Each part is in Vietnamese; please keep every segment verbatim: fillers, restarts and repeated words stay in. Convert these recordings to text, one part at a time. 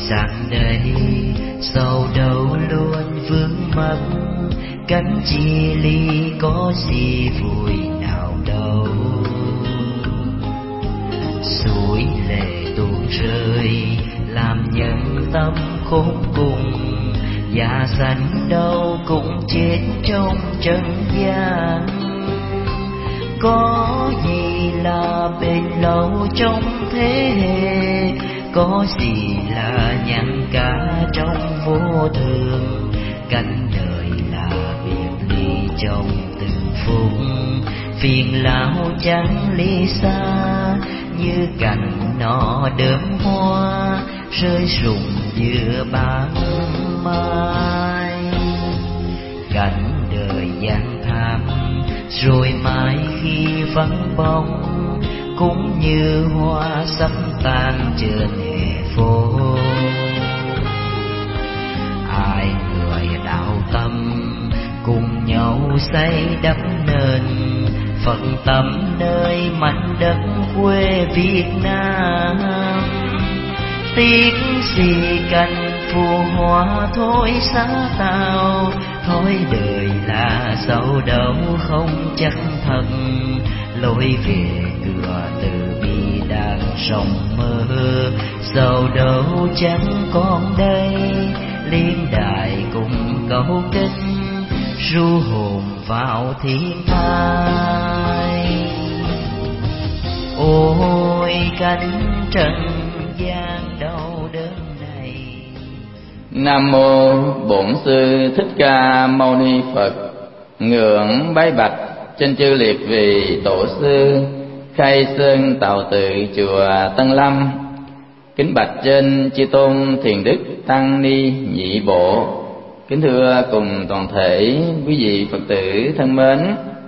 rằng đây sau đâu luôn vướng mắc, cánh chia ly có gì vui nào đâu. Suối lệ tuôn rơi làm nhân tâm khốn cùng, già sanh đâu cũng chết trong trần gian. Có gì là bền lâu trong thế hệ, có gì là nhăn cả trong vô thường. Cánh đời là biệt ly trong từng phút, phiền lão chẳng ly xa, như cành nọ đơm hoa rơi rụng giữa ban mai. Cảnh đời gian tham rồi mãi khi vắng bóng, cũng như hoa sắp tan trên hè phố. Ai người đạo tâm cùng nhau xây đắp nền, phận tâm nơi mảnh đất quê Việt Nam. Tiếc gì cành phù hoa thôi xa tao, thôi đời là sâu đâu không chắc thật. Lối về cửa từ bi đang rộng mơ, sâu đâu chẳng còn đây. Liên đài cùng câu kinh ru hồn vào thiên thai. Ôi cánh trần gian đau đớn này. Nam mô Bổn Sư Thích Ca Mâu Ni Phật. Ngưỡng bái bạch trên chư liệt vị tổ sư Khai Sơn Tào Tự chùa Tân Lâm. Kính bạch trên chư tôn thiền đức tăng ni nhị bộ. Kính thưa cùng toàn thể quý vị Phật tử thân mến.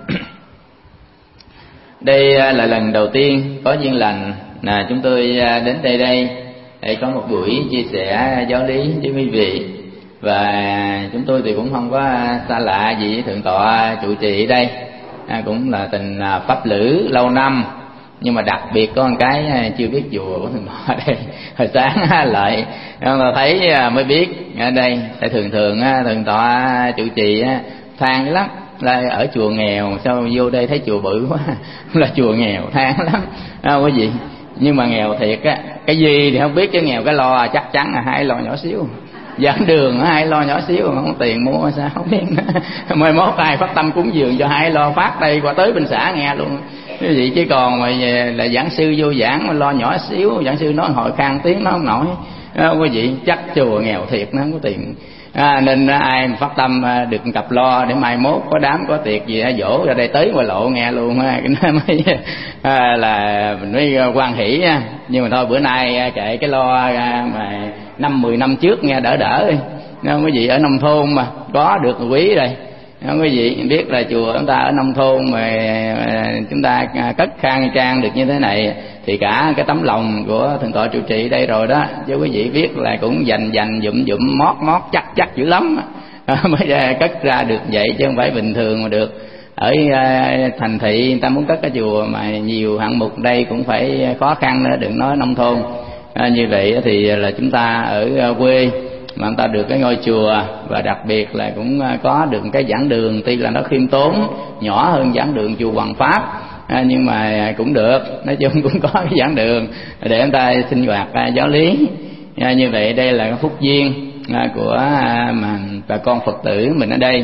Đây là lần đầu tiên có duyên lành là chúng tôi đến đây đây để có một buổi chia sẻ giáo lý với quý vị. Và chúng tôi thì cũng không có xa lạ gì với thượng tọa trụ trì đây, à, cũng là tình pháp lữ lâu năm. Nhưng mà đặc biệt có một cái chưa biết chùa của thượng tọa đây. Hồi sáng lại thấy mới biết ở đây. Tại thường thường thượng tọa trụ trì than lắm, là ở chùa nghèo, sao vô đây thấy chùa bự quá. Là chùa nghèo than lắm à, quý vị. Nhưng mà nghèo thiệt á, cái gì thì không biết, chứ nghèo cái lo chắc chắn là hai lo nhỏ xíu. Giảng đường hai lo nhỏ xíu, không có tiền mua sao không biết. Mai mốt ai phát tâm cúng dường cho hai lo phát đây qua tới bên xã nghe luôn. Cái gì chứ còn mà là giảng sư vô giảng mà lo nhỏ xíu, giảng sư nói hội khang tiếng nó không nổi. À, quý vị chắc chùa nghèo thiệt, nó không có tiền. À, nên ai mà phát tâm được cặp lo để mai mốt có đám có tiệc gì dỗ ra đây tới ngoài lộ nghe luôn ha. Cái mới à, là mình mới hoan hỷ. Nhưng mà thôi bữa nay kệ cái lo mà năm mười năm trước nghe đỡ đỡ. Không có gì ở nông thôn mà có được quý rồi. Không có gì biết là chùa chúng ta ở nông thôn mà chúng ta cất khang trang được như thế này thì cả cái tấm lòng của thượng tọa trụ trì đây rồi đó. Chứ quý vị biết là cũng dành dành dụm dụm mót mót chắc chắc dữ lắm mới ra, cất ra được vậy, chứ không phải bình thường mà được. Ở thành thị người ta muốn cất cái chùa mà nhiều hạng mục đây cũng phải khó khăn nữa, đừng nói nông thôn. À, như vậy thì là chúng ta ở quê mà người ta được cái ngôi chùa, và đặc biệt là cũng có được cái giảng đường, tuy là nó khiêm tốn, nhỏ hơn giảng đường chùa Hoàng Pháp, à, nhưng mà cũng được, nói chung cũng có cái giảng đường để người ta sinh hoạt giáo lý. À, như vậy đây là cái phúc duyên của mà bà con Phật tử mình ở đây.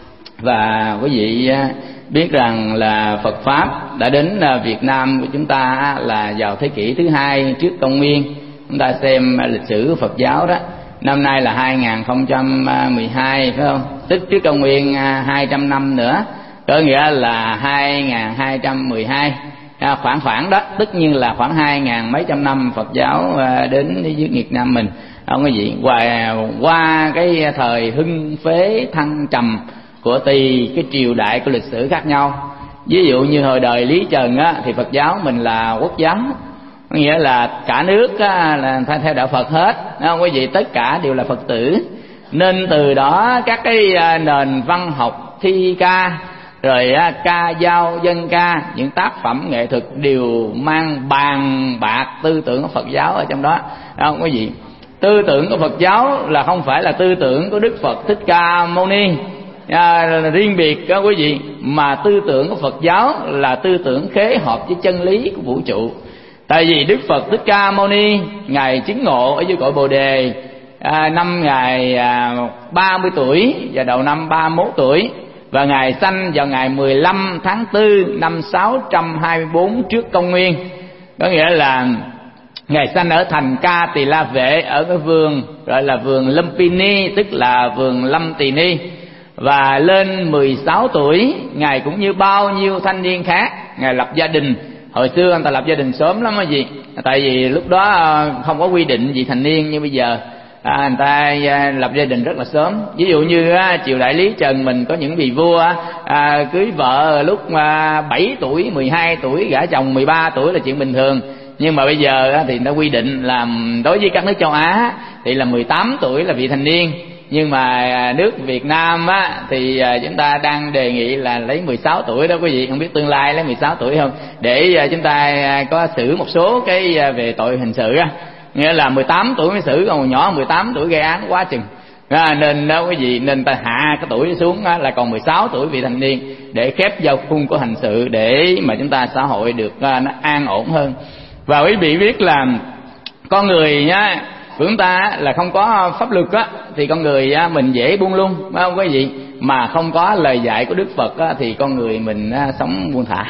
Và quý vị biết rằng là Phật Pháp đã đến Việt Nam của chúng ta là vào thế kỷ thứ hai trước công nguyên. Chúng ta xem lịch sử Phật giáo đó, năm nay là hai nghìn không trăm mười hai phải không? Tức trước công nguyên hai trăm năm nữa, có nghĩa là hai nghìn hai trăm mười hai, à, khoảng khoảng đó, tất nhiên là khoảng hai ngàn mấy trăm năm Phật giáo đến với Việt Nam mình. Không có gì qua, qua cái thời hưng phế thăng trầm của tùy cái triều đại của lịch sử khác nhau. Ví dụ như hồi đời Lý Trần á, thì Phật giáo mình là quốc giáo, nghĩa là cả nước á, là theo đạo Phật hết, không quý vị, tất cả đều là Phật tử. Nên từ đó các cái nền văn học, thi ca, rồi ca dao, dân ca, những tác phẩm nghệ thuật đều mang bàn bạc tư tưởng của Phật giáo ở trong đó, không quý vị. Tư tưởng của Phật giáo là không phải là tư tưởng của Đức Phật Thích Ca Mâu Ni à, riêng biệt đó quý vị, mà tư tưởng của Phật giáo là tư tưởng khế hợp với chân lý của vũ trụ. Tại vì Đức Phật Thích Ca Mâu Ni ngài chứng ngộ ở dưới cội Bồ Đề à, năm ngài à, ba mươi tuổi và đầu năm ba mươi mốt tuổi, và ngài sanh vào ngày mười lăm tháng tư năm sáu trăm hai mươi bốn trước công nguyên. Có nghĩa là ngài sanh ở thành Ca Tỳ La Vệ, ở cái vườn gọi là vườn Lumpini, tức là vườn Lâm Tỳ Ni. Và lên mười sáu tuổi, ngài cũng như bao nhiêu thanh niên khác, ngài lập gia đình. Hồi xưa người ta lập gia đình sớm lắm á gì, tại vì lúc đó không có quy định gì thành niên như bây giờ. À, người ta lập gia đình rất là sớm. Ví dụ như á, triều đại Lý Trần mình có những vị vua à, cưới vợ lúc à, bảy tuổi, mười hai tuổi, gả chồng mười ba tuổi là chuyện bình thường. Nhưng mà bây giờ á, thì nó quy định là đối với các nước châu Á thì là mười tám tuổi là vị thành niên. Nhưng mà nước Việt Nam á, thì chúng ta đang đề nghị là lấy mười sáu tuổi đó quý vị. Không biết tương lai lấy mười sáu tuổi không, để chúng ta có xử một số cái về tội hình sự á. Nghĩa là mười tám tuổi mới xử, còn nhỏ mười tám tuổi gây án quá chừng à, nên đó quý vị, nên ta hạ cái tuổi xuống á, là còn mười sáu tuổi vị thành niên, để khép giao khung của hành sự, để mà chúng ta xã hội được uh, nó an ổn hơn. Và quý vị biết là con người nhá, của chúng ta là không có pháp luật á, thì con người á, mình dễ buông lung, phải không quý vị? Mà không có lời dạy của Đức Phật á, thì con người mình á, sống buông thả.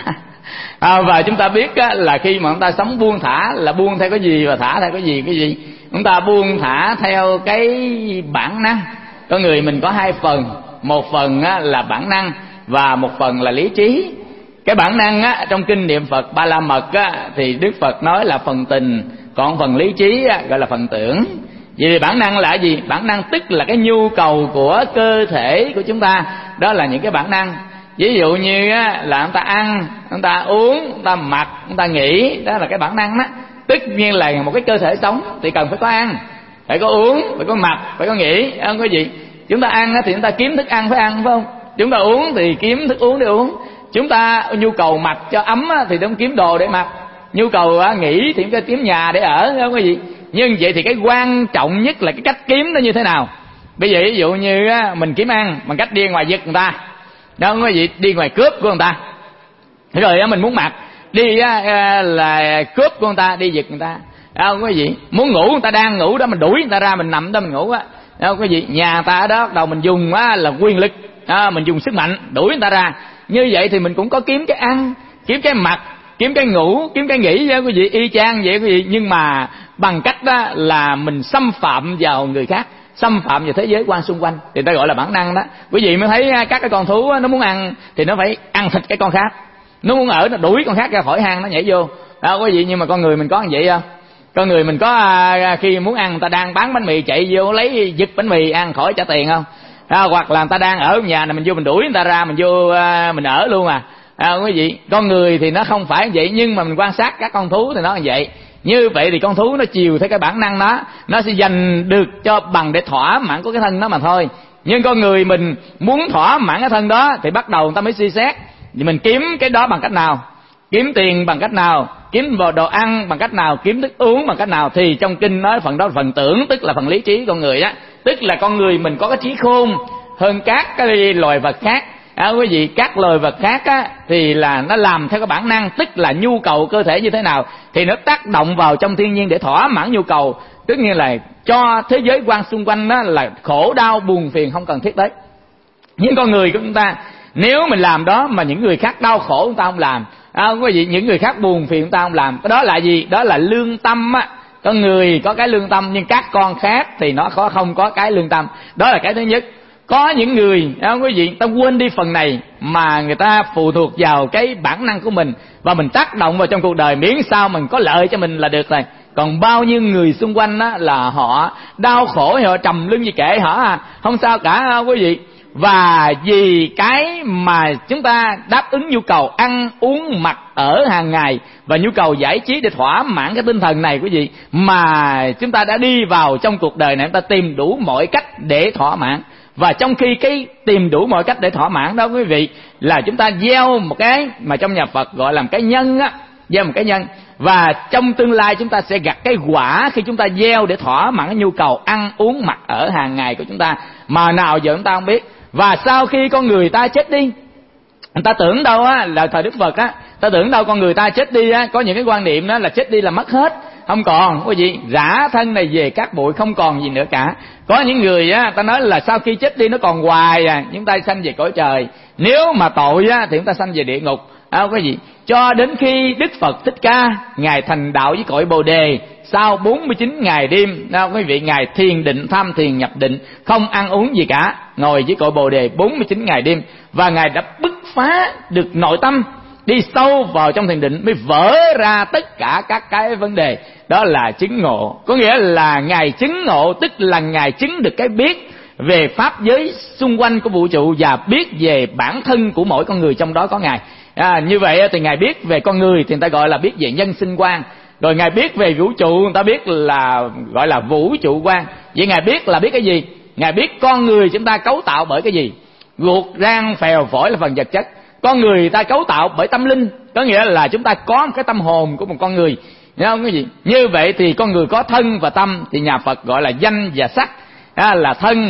À, và chúng ta biết á, là khi mà chúng ta sống buông thả là buông theo cái gì và thả theo cái gì cái gì? Chúng ta buông thả theo cái bản năng. Con người mình có hai phần, một phần á, là bản năng và một phần là lý trí. Cái bản năng á, trong kinh niệm Phật Ba La Mật á, thì Đức Phật nói là phần tình, còn phần lý trí á, gọi là phần tưởng. Vì bản năng là gì? Bản năng tức là cái nhu cầu của cơ thể của chúng ta, đó là những cái bản năng. Ví dụ như á, là chúng ta ăn, chúng ta uống, chúng ta mặc, chúng ta nghĩ, đó là cái bản năng đó. Tất nhiên là một cái cơ thể sống thì cần phải có ăn, phải có uống, phải có mặc, phải có nghĩ, không có gì. Chúng ta ăn á, thì chúng ta kiếm thức ăn phải ăn, phải không? Chúng ta uống thì kiếm thức uống để uống. Chúng ta nhu cầu mặc cho ấm á, thì chúng kiếm đồ để mặc. Nhu cầu á, nghỉ thì chúng ta kiếm nhà để ở, không có gì. Nhưng vậy thì cái quan trọng nhất là cái cách kiếm nó như thế nào. Bây giờ ví dụ như á, mình kiếm ăn bằng cách đi ngoài giật người ta, đâu không có gì, đi ngoài cướp của người ta. Rồi á, mình muốn mặc, đi á, là cướp của người ta, đi giật người ta, không có gì. Muốn ngủ, người ta đang ngủ đó, mình đuổi người ta ra, mình nằm đó mình ngủ á, không có gì. Nhà người ta ở đó, đầu mình dùng á, là quyền lực, à, mình dùng sức mạnh đuổi người ta ra. Như vậy thì mình cũng có kiếm cái ăn, kiếm cái mặc, kiếm cái ngủ, kiếm cái nghỉ, cái gì y chang vậy cái gì. Nhưng mà bằng cách đó là mình xâm phạm vào người khác, xâm phạm vào thế giới quan xung quanh, thì ta gọi là bản năng đó. Quý vị mới thấy các cái con thú nó muốn ăn thì nó phải ăn thịt cái con khác, nó muốn ở nó đuổi con khác ra khỏi hang nó nhảy vô đó quý vị. Nhưng mà con người mình có như vậy không? Con người mình có khi muốn ăn, người ta đang bán bánh mì chạy vô lấy giật bánh mì ăn khỏi trả tiền không? À, hoặc là người ta đang ở nhà này mình vô mình đuổi người ta ra, mình vô mình ở luôn à, à quý vị. Con người thì nó không phải vậy, nhưng mà mình quan sát các con thú thì nó là vậy. Như vậy thì con thú nó chiều theo cái bản năng đó, nó sẽ dành được cho bằng để thỏa mãn của cái thân nó mà thôi. Nhưng con người mình muốn thỏa mãn cái thân đó thì bắt đầu người ta mới suy xét, thì mình kiếm cái đó bằng cách nào, kiếm tiền bằng cách nào, kiếm vào đồ ăn bằng cách nào, kiếm thức uống bằng cách nào. Thì trong kinh nói phần đó là phần tưởng, tức là phần lý trí con người đó. Tức là con người mình có cái trí khôn hơn các cái loài vật khác. À, quý vị, các loài vật khác á, thì là nó làm theo cái bản năng, tức là nhu cầu cơ thể như thế nào thì nó tác động vào trong thiên nhiên để thỏa mãn nhu cầu. Tức nghĩa là cho thế giới quan xung quanh đó là khổ đau buồn phiền không cần thiết đấy. Nhưng con người của chúng ta, nếu mình làm đó mà những người khác đau khổ chúng ta không làm, à, quý vị, những người khác buồn phiền chúng ta không làm, cái đó là gì? Đó là lương tâm á. Con người có cái lương tâm, nhưng các con khác thì nó có không có cái lương tâm. Đó là cái thứ nhất. Có những người, không quý vị, ta quên đi phần này mà người ta phụ thuộc vào cái bản năng của mình, và mình tác động vào trong cuộc đời miễn sao mình có lợi cho mình là được rồi. Còn bao nhiêu người xung quanh á, là họ đau khổ, họ trầm lưng gì kệ họ à, không sao cả quý vị. Và vì cái mà chúng ta đáp ứng nhu cầu ăn uống mặc ở hàng ngày và nhu cầu giải trí để thỏa mãn cái tinh thần này quý vị, mà chúng ta đã đi vào trong cuộc đời này, chúng ta tìm đủ mọi cách để thỏa mãn. Và trong khi cái tìm đủ mọi cách để thỏa mãn đó quý vị, là chúng ta gieo một cái mà trong nhà Phật gọi là một cái nhân á, gieo một cái nhân. Và trong tương lai chúng ta sẽ gặt cái quả khi chúng ta gieo để thỏa mãn cái nhu cầu ăn uống mặc ở hàng ngày của chúng ta, mà nào giờ chúng ta không biết. Và sau khi con người ta chết đi, người ta tưởng đâu á là thời Đức Phật á, ta tưởng đâu con người ta chết đi á, có những cái quan niệm đó là chết đi là mất hết, không còn có gì, rã thân này về cát bụi, không còn gì nữa cả. Có những người á, ta nói là sau khi chết đi nó còn hoài à, chúng ta sanh về cõi trời, nếu mà tội á thì chúng ta sanh về địa ngục. Không có gì, cho đến khi Đức Phật Thích Ca ngài thành đạo với cõi Bồ Đề, sau bốn mươi chín ngày đêm, đâu quý vị, ngài thiền định, tham thiền nhập định, không ăn uống gì cả, ngồi với cõi Bồ Đề bốn mươi chín ngày đêm, và ngài đã bứt phá được nội tâm, đi sâu vào trong thiền định mới vỡ ra tất cả các cái vấn đề. Đó là chứng ngộ. Có nghĩa là ngài chứng ngộ, tức là ngài chứng được cái biết về pháp giới xung quanh của vũ trụ và biết về bản thân của mỗi con người trong đó có ngài. À, như vậy thì ngài biết về con người thì người ta gọi là biết về nhân sinh quan, rồi ngài biết về vũ trụ người ta biết là gọi là vũ trụ quan. Vậy ngài biết là biết cái gì? Ngài biết con người chúng ta cấu tạo bởi cái gì? Ruột, rang, phèo, phổi là phần vật chất. Con người ta cấu tạo bởi tâm linh, có nghĩa là chúng ta có một cái tâm hồn của một con người, hiểu không cái gì? Như vậy thì con người có thân và tâm, thì nhà Phật gọi là danh và sắc, à, là thân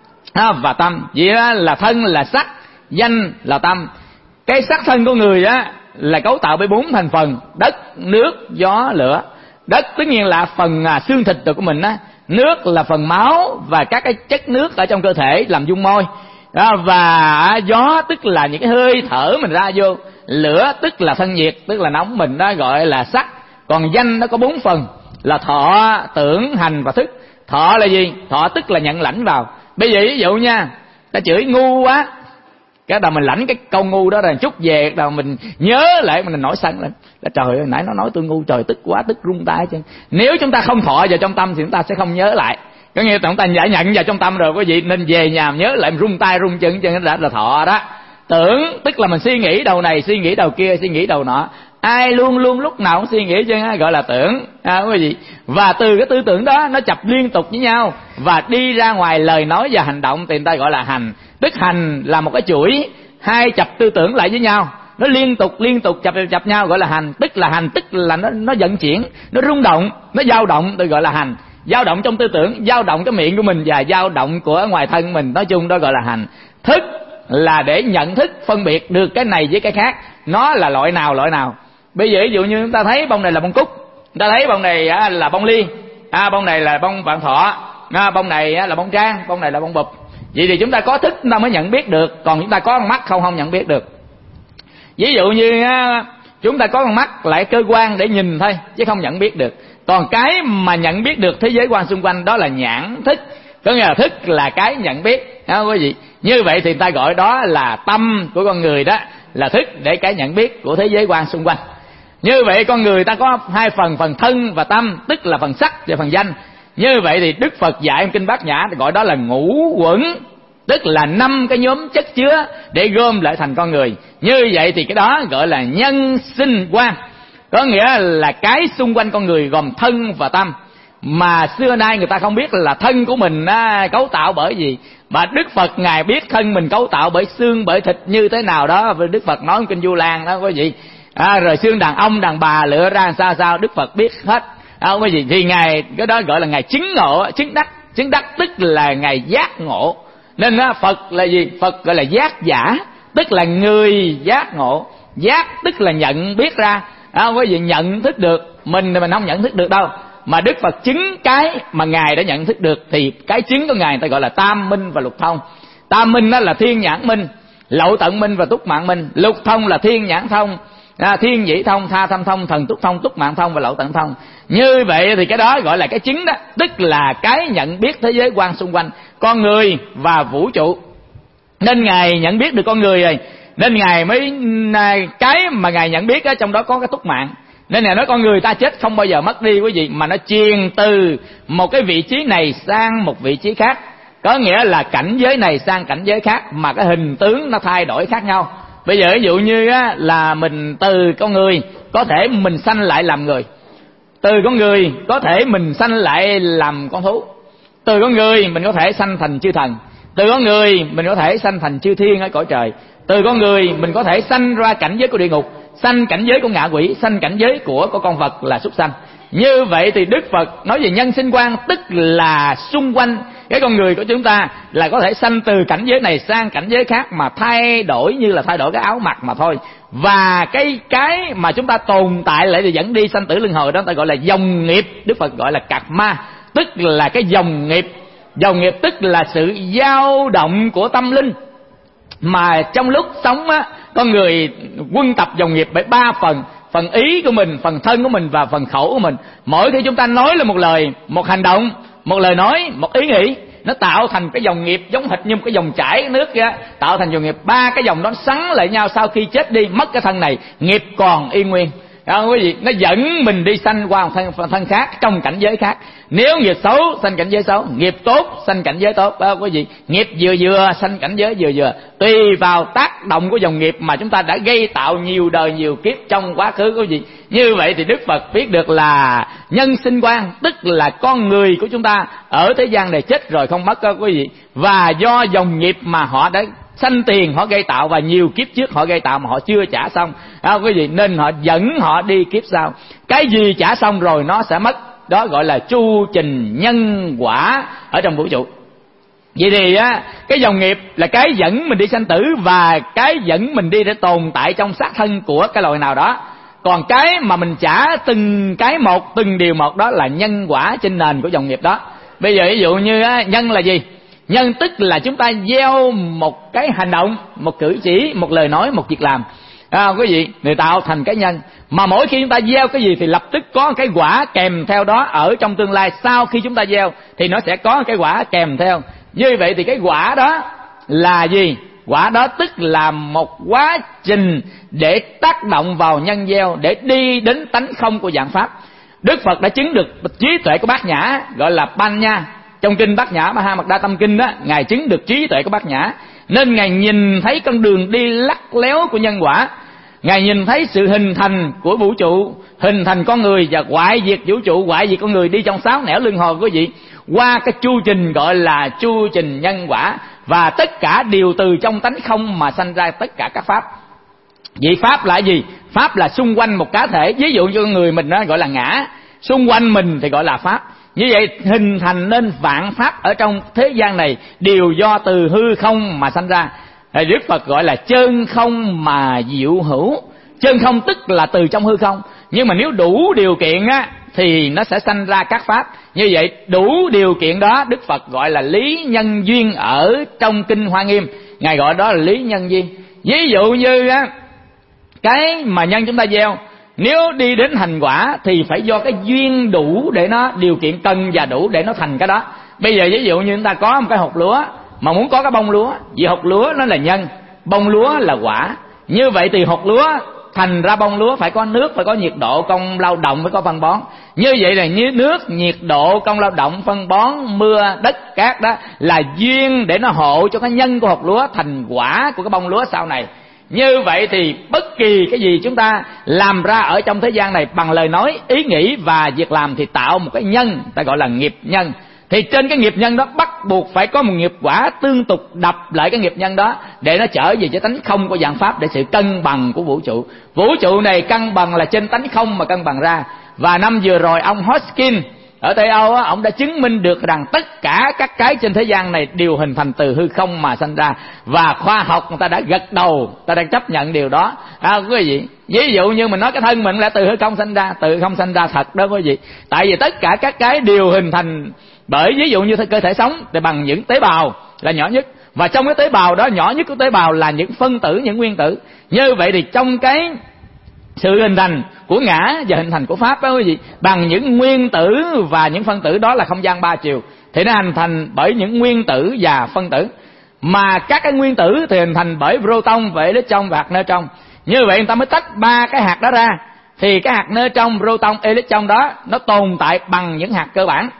à, và tâm. Vậy đó là thân là sắc, danh là tâm. Cái xác thân của người á là cấu tạo bởi bốn thành phần: đất, nước, gió, lửa. Đất tất nhiên là phần à, xương thịt của mình á, nước là phần máu và các cái chất nước ở trong cơ thể làm dung môi. Đó, và gió tức là những cái hơi thở mình ra vô, lửa tức là thân nhiệt, tức là nóng mình, đó gọi là sắc. Còn danh nó có bốn phần là thọ, tưởng, hành và thức. Thọ là gì? Thọ tức là nhận lãnh vào. Bây giờ ví dụ nha, ta chửi ngu quá, cái đầu mình lãnh cái câu ngu đó rồi chút về, đầu mình nhớ lại mình nổi sân lên, là trời ơi nãy nó nói tôi ngu, trời tức quá, tức rung tay chứ. Nếu chúng ta không thọ vào trong tâm thì chúng ta sẽ không nhớ lại. Có nghĩa là chúng ta đã nhận vào trong tâm rồi quý vị, nên về nhà nhớ lại, rung tay rung chân chân đã là thọ đó. Tưởng tức là mình suy nghĩ đầu này, suy nghĩ đầu kia, suy nghĩ đầu nọ. Ai luôn luôn lúc nào cũng suy nghĩ chứ, gọi là tưởng, à, quý vị. Và từ cái tư tưởng đó nó chập liên tục với nhau và đi ra ngoài lời nói và hành động thì người ta gọi là hành. Tức hành là một cái chuỗi hai chập tư tưởng lại với nhau, nó liên tục liên tục chập chập nhau gọi là hành. Tức là hành tức là nó nó vận chuyển, nó rung động, nó dao động, tôi gọi là hành. Dao động trong tư tưởng, dao động cái miệng của mình và dao động của ngoài thân mình, nói chung đó gọi là hành. Thức là để nhận thức, phân biệt được cái này với cái khác, nó là loại nào loại nào. Bây giờ ví dụ như chúng ta thấy bông này là bông cúc, chúng ta thấy bông này là bông ly, à, bông này là bông vạn thọ, à, bông này là bông trang, bông này là bông bụp. Vậy thì chúng ta có thức chúng ta mới nhận biết được, còn chúng ta có con mắt không không nhận biết được. Ví dụ như chúng ta có con mắt lại cơ quan để nhìn thôi chứ không nhận biết được. Còn cái mà nhận biết được thế giới quan xung quanh đó là nhãn thức, có nghĩa là thức là cái nhận biết, không quý vị. Như vậy thì người ta gọi đó là tâm của con người, đó là thức để cái nhận biết của thế giới quan xung quanh. Như vậy con người ta có hai phần, phần thân và tâm, tức là phần sắc và phần danh. Như vậy thì Đức Phật dạy trong kinh Bát Nhã gọi đó là ngũ uẩn, tức là năm cái nhóm chất chứa để gom lại thành con người. Như vậy thì cái đó gọi là nhân sinh quan, có nghĩa là cái xung quanh con người gồm thân và tâm. Mà xưa nay người ta không biết là thân của mình á, cấu tạo bởi gì. Mà Đức Phật ngài biết thân mình cấu tạo bởi xương, bởi thịt như thế nào đó. Đức Phật nói trong kinh Du Lan đó quý vị, à, rồi xương đàn ông đàn bà lựa ra sao sao Đức Phật biết hết, à, quý vị. Thì ngài cái đó gọi là ngài chứng ngộ, chứng đắc. Chứng đắc tức là ngài giác ngộ. Nên á, Phật là gì? Phật gọi là giác giả, tức là người giác ngộ. Giác tức là nhận biết ra, à, quý vị, nhận thức được. Mình thì mình không nhận thức được đâu, mà Đức Phật chứng cái mà ngài đã nhận thức được, thì cái chứng của ngài người ta gọi là tam minh và lục thông. Tam minh đó là thiên nhãn minh, lậu tận minh và túc mạng minh. Lục thông là thiên nhãn thông, à, thiên nhĩ thông, tha tham thông, thần túc thông, túc mạng thông và lậu tận thông. Như vậy thì cái đó gọi là cái chứng đó, tức là cái nhận biết thế giới quan xung quanh con người và vũ trụ. Nên ngài nhận biết được con người rồi, nên ngài mới cái mà ngài nhận biết ở trong đó có cái túc mạng. Nên ngài nói con người ta chết không bao giờ mất đi quý vị, mà nó truyền từ một cái vị trí này sang một vị trí khác, có nghĩa là cảnh giới này sang cảnh giới khác, mà cái hình tướng nó thay đổi khác nhau. Bây giờ ví dụ như á, là mình từ con người có thể mình sanh lại làm người, từ con người có thể mình sanh lại làm con thú, từ con người mình có thể sanh thành chư thần, từ con người mình có thể sanh thành chư thiên ở cõi trời, từ con người mình có thể sanh ra cảnh giới của địa ngục. sanh cảnh giới của ngạ quỷ, sanh cảnh giới của, của con vật là súc sanh. Như vậy thì Đức Phật nói về nhân sinh quan, tức là xung quanh cái con người của chúng ta là có thể sanh từ cảnh giới này sang cảnh giới khác, mà thay đổi như là thay đổi cái áo mặc mà thôi. Và cái cái mà chúng ta tồn tại lại thì dẫn đi sanh tử luân hồi đó ta gọi là dòng nghiệp. Đức Phật gọi là karma, tức là cái dòng nghiệp. Dòng nghiệp tức là sự dao động của tâm linh, mà trong lúc sống á, con người quân tập dòng nghiệp bởi ba phần: phần ý của mình, phần thân của mình và phần khẩu của mình. Mỗi khi chúng ta nói là một lời, một hành động, một lời nói, một ý nghĩ, nó tạo thành cái dòng nghiệp giống hệt như một cái dòng chảy nước kia, tạo thành dòng nghiệp. Ba cái dòng đó sắn lại nhau, sau khi chết đi mất cái thân này, nghiệp còn y nguyên. Đó, quý vị, nó dẫn mình đi sanh qua một thân, thân khác trong cảnh giới khác. Nếu nghiệp xấu sanh cảnh giới xấu, nghiệp tốt sanh cảnh giới tốt. Đó, quý vị, nghiệp vừa vừa sanh cảnh giới vừa vừa, tùy vào tác động của dòng nghiệp mà chúng ta đã gây tạo nhiều đời nhiều kiếp trong quá khứ, quý vị. Như vậy thì Đức Phật biết được là nhân sinh quan, tức là con người của chúng ta ở thế gian này chết rồi không mất đó, quý vị. Và do dòng nghiệp mà họ đã sanh tiền họ gây tạo, và nhiều kiếp trước họ gây tạo mà họ chưa trả xong đó, quý vị, nên họ dẫn họ đi kiếp sau. Cái gì trả xong rồi nó sẽ mất, đó gọi là chu trình nhân quả ở trong vũ trụ. Vậy thì á, cái dòng nghiệp là cái dẫn mình đi sanh tử, và cái dẫn mình đi để tồn tại trong xác thân của cái loài nào đó. Còn cái mà mình trả từng cái một, từng điều một, đó là nhân quả trên nền của dòng nghiệp đó. Bây giờ ví dụ như á, nhân là gì? Nhân tức là chúng ta gieo một cái hành động, một cử chỉ, một lời nói, một việc làm, à, quý vị, để tạo thành cái nhân. Mà mỗi khi chúng ta gieo cái gì thì lập tức có cái quả kèm theo đó ở trong tương lai. Sau khi chúng ta gieo thì nó sẽ có cái quả kèm theo. Như vậy thì cái quả đó là gì? Quả đó tức là một quá trình để tác động vào nhân gieo, để đi đến tánh không của dạng pháp. Đức Phật đã chứng được trí tuệ của Bát Nhã, gọi là Panya. Trong kinh Bát Nhã Ma Ha Mật Đa Tâm Kinh đó, Ngài chứng được trí tuệ của Bát Nhã, nên Ngài nhìn thấy con đường đi lắt léo của nhân quả. Ngài nhìn thấy sự hình thành của vũ trụ, hình thành con người và hoại diệt vũ trụ, hoại diệt con người đi trong sáu nẻo luân hồi, quý vị, qua cái chu trình gọi là chu trình nhân quả. Và tất cả đều từ trong tánh không mà sanh ra tất cả các pháp. Vậy pháp là gì? Pháp là xung quanh một cá thể. Ví dụ như con người mình nó gọi là ngã, xung quanh mình thì gọi là pháp. Như vậy hình thành nên vạn pháp ở trong thế gian này đều do từ hư không mà sanh ra. Đức Phật gọi là chân không mà diệu hữu. Chân không tức là từ trong hư không, nhưng mà nếu đủ điều kiện á thì nó sẽ sanh ra các pháp. Như vậy đủ điều kiện đó Đức Phật gọi là lý nhân duyên. Ở trong kinh Hoa Nghiêm Ngài gọi đó là lý nhân duyên. Ví dụ như á, cái mà nhân chúng ta gieo, nếu đi đến thành quả thì phải do cái duyên đủ để nó, điều kiện cần và đủ để nó thành cái đó. Bây giờ ví dụ như chúng ta có một cái hột lúa mà muốn có cái bông lúa, vì hột lúa nó là nhân, bông lúa là quả. Như vậy thì hột lúa thành ra bông lúa phải có nước, phải có nhiệt độ, công lao động, phải có phân bón. Như vậy là như nước, nhiệt độ, công lao động, phân bón, mưa, đất, cát đó là duyên để nó hộ cho cái nhân của hột lúa thành quả của cái bông lúa sau này. Như vậy thì bất kỳ cái gì chúng ta làm ra ở trong thế gian này bằng lời nói, ý nghĩ và việc làm thì tạo một cái nhân, ta gọi là nghiệp nhân. Thì trên cái nghiệp nhân đó bắt buộc phải có một nghiệp quả tương tục đập lại cái nghiệp nhân đó để nó trở về cái tánh không của dạng pháp, để sự cân bằng của vũ trụ. Vũ trụ này cân bằng là trên tánh không mà cân bằng ra. Và năm vừa rồi ông Hoskin ở Tây Âu á, ông đã chứng minh được rằng tất cả các cái trên thế gian này đều hình thành từ hư không mà sanh ra. Và khoa học người ta đã gật đầu, ta đang chấp nhận điều đó. À, quý vị, ví dụ như mình nói cái thân mình là từ hư không sanh ra, từ không sanh ra thật đó quý vị. Tại vì tất cả các cái đều hình thành bởi, ví dụ như cơ thể sống thì bằng những tế bào là nhỏ nhất, và trong cái tế bào đó nhỏ nhất của tế bào là những phân tử, những nguyên tử. Như vậy thì trong cái sự hình thành của ngã và hình thành của pháp đó quý vị, bằng những nguyên tử và những phân tử đó là không gian ba chiều, thì nó hình thành bởi những nguyên tử và phân tử. Mà các cái nguyên tử thì hình thành bởi proton và electron và hạt neutron. Như vậy người ta mới tách ba cái hạt đó ra, thì cái hạt neutron, proton, electron đó nó tồn tại bằng những hạt cơ bản.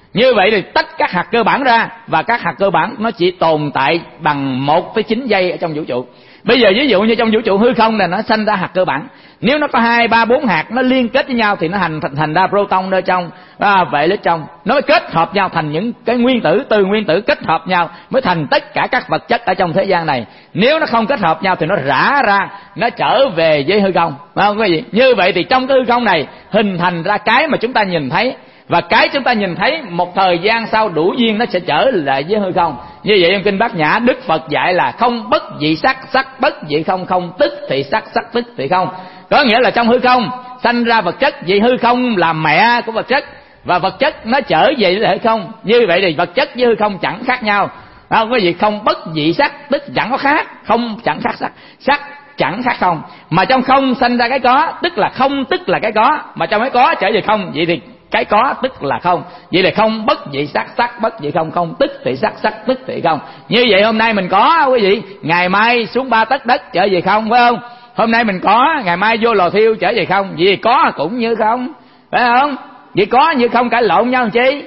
Như vậy thì tách các hạt cơ bản ra, và các hạt cơ bản nó chỉ tồn tại bằng một phẩy chín giây ở trong vũ trụ. Bây giờ ví dụ như trong vũ trụ hư không này nó sanh ra hạt cơ bản, nếu nó có hai ba bốn hạt nó liên kết với nhau thì nó thành thành ra proton ở trong, à, vệ lít trong, nó mới kết hợp nhau thành những cái nguyên tử, từ nguyên tử kết hợp nhau mới thành tất cả các vật chất ở trong thế gian này. Nếu nó không kết hợp nhau thì nó rã ra, nó trở về với hư không, phải không quý vị? Như vậy thì trong cái hư không này hình thành ra cái mà chúng ta nhìn thấy, và cái chúng ta nhìn thấy một thời gian sau đủ duyên nó sẽ trở lại với hư không. Như vậy trong kinh Bát Nhã, Đức Phật dạy là không bất dị sắc, sắc bất dị không, không tức thì sắc, sắc tức thì không. Có nghĩa là trong hư không sanh ra vật chất, vì hư không là mẹ của vật chất, và vật chất nó trở về lại hư không. Như vậy thì vật chất với hư không chẳng khác nhau. Không có gì không bất dị sắc, tức chẳng có khác, không chẳng khác sắc, sắc chẳng khác không. Mà trong không sanh ra cái có, tức là không tức là cái có, mà trong cái có trở về không, vậy thì cái có tức là không. Vậy là không bất dị sắc, sắc bất dị không, không tức thì sắc, sắc tức thì không. Như vậy hôm nay mình có quý vị, ngày mai xuống ba tấc đất trở về không, phải không? Hôm nay mình có, ngày mai vô lò thiêu trở về không. Vì có cũng như không, phải không? Vì có như không cãi lộn nhau làm chi,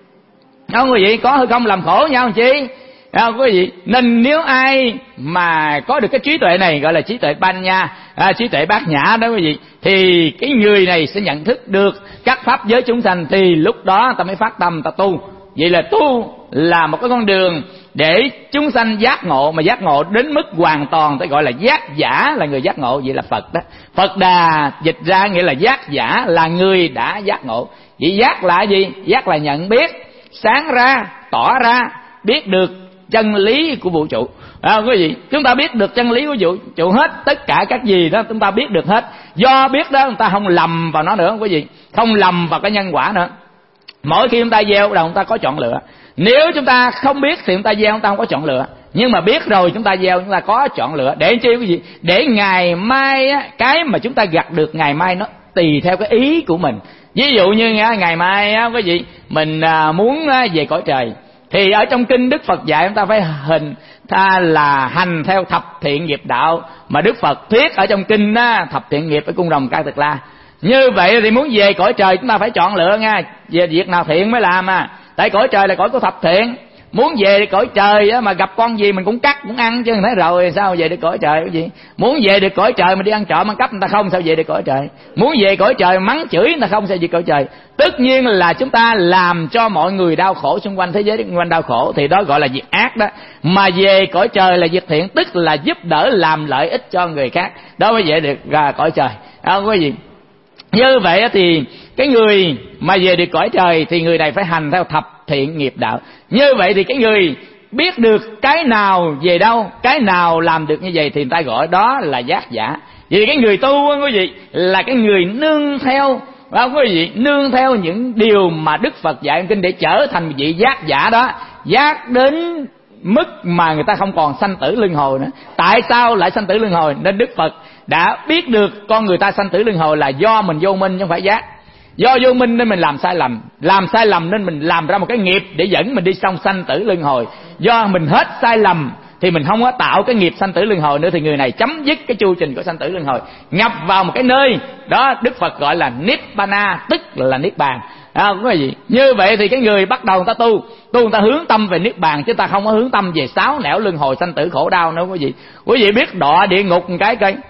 không quý vị? Có hư không làm khổ nhau làm chi, không quý vị? Nên nếu ai mà có được cái trí tuệ này, gọi là trí tuệ Panya, à, trí tuệ Bát Nhã đó quý vị, thì cái người này sẽ nhận thức được các pháp giới chúng sanh, thì lúc đó ta mới phát tâm ta tu. Vậy là tu là một cái con đường để chúng sanh giác ngộ, mà giác ngộ đến mức hoàn toàn ta gọi là giác giả, là người giác ngộ. Vậy là Phật đó. Phật Đà dịch ra nghĩa là giác giả, là người đã giác ngộ. Vậy giác là gì? Giác là nhận biết, sáng ra, tỏ ra, biết được chân lý của vũ trụ. À, quý vị, chúng ta biết được chân lý của vũ trụ hết, tất cả các gì đó chúng ta biết được hết. Do biết đó chúng ta không lầm vào nó nữa quý vị, không lầm vào cái nhân quả nữa. Mỗi khi chúng ta gieo đầu chúng ta có chọn lựa. Nếu chúng ta không biết thì chúng ta gieo chúng ta không có chọn lựa, nhưng mà biết rồi chúng ta gieo chúng ta có chọn lựa. Để chi quý vị? Để ngày mai á, cái mà chúng ta gặt được ngày mai nó tùy theo cái ý của mình. Ví dụ như ngày mai á, quý vị mình muốn về cõi trời, thì ở trong kinh Đức Phật dạy chúng ta phải hình tha là hành theo thập thiện nghiệp đạo, mà Đức Phật thuyết ở trong kinh á, thập thiện nghiệp ở cung đồng Ca Tịch La. Như vậy thì muốn về cõi trời chúng ta phải chọn lựa nha, về việc nào thiện mới làm à. Tại cõi trời là cõi của thập thiện. Muốn về cõi trời á, mà gặp con gì mình cũng cắt cũng ăn chứ, thấy rồi sao về được cõi trời cái gì? Muốn về được cõi trời mà đi ăn trộm ăn cắp người ta không, sao về được cõi trời? Muốn về cõi trời mắng chửi người ta không, sao về cõi trời? Tất nhiên là chúng ta làm cho mọi người đau khổ xung quanh, thế giới xung quanh đau khổ, thì đó gọi là việc ác đó. Mà về cõi trời là việc thiện, tức là giúp đỡ làm lợi ích cho người khác, đó mới về được ra cõi trời. Không có gì. Như vậy thì cái người mà về được cõi trời thì người này phải hành theo thập thiện nghiệp đạo. Như vậy thì cái người biết được cái nào về đâu, cái nào làm được như vậy thì người ta gọi đó là giác giả. Vậy thì cái người tu quý vị là cái người nương theo, không quý vị, nương theo những điều mà Đức Phật dạy trong kinh để trở thành vị giác giả đó, giác đến mức mà người ta không còn sanh tử luân hồi nữa. Tại sao lại sanh tử luân hồi? Nên Đức Phật đã biết được con người ta sanh tử luân hồi là do mình vô minh chứ không phải giác. Do vô minh nên mình làm sai lầm, làm sai lầm nên mình làm ra một cái nghiệp để dẫn mình đi xong sanh tử luân hồi. Do mình hết sai lầm thì mình không có tạo cái nghiệp sanh tử luân hồi nữa, thì người này chấm dứt cái chu trình của sanh tử luân hồi, nhập vào một cái nơi đó Đức Phật gọi là Nibbana, tức là niết bàn. À, có gì? Như vậy thì cái người bắt đầu người ta tu, tu người ta hướng tâm về niết bàn, chứ người ta không có hướng tâm về sáu nẻo luân hồi sanh tử khổ đau nữa quý vị. Quý vị biết đọa địa ngục một cái coi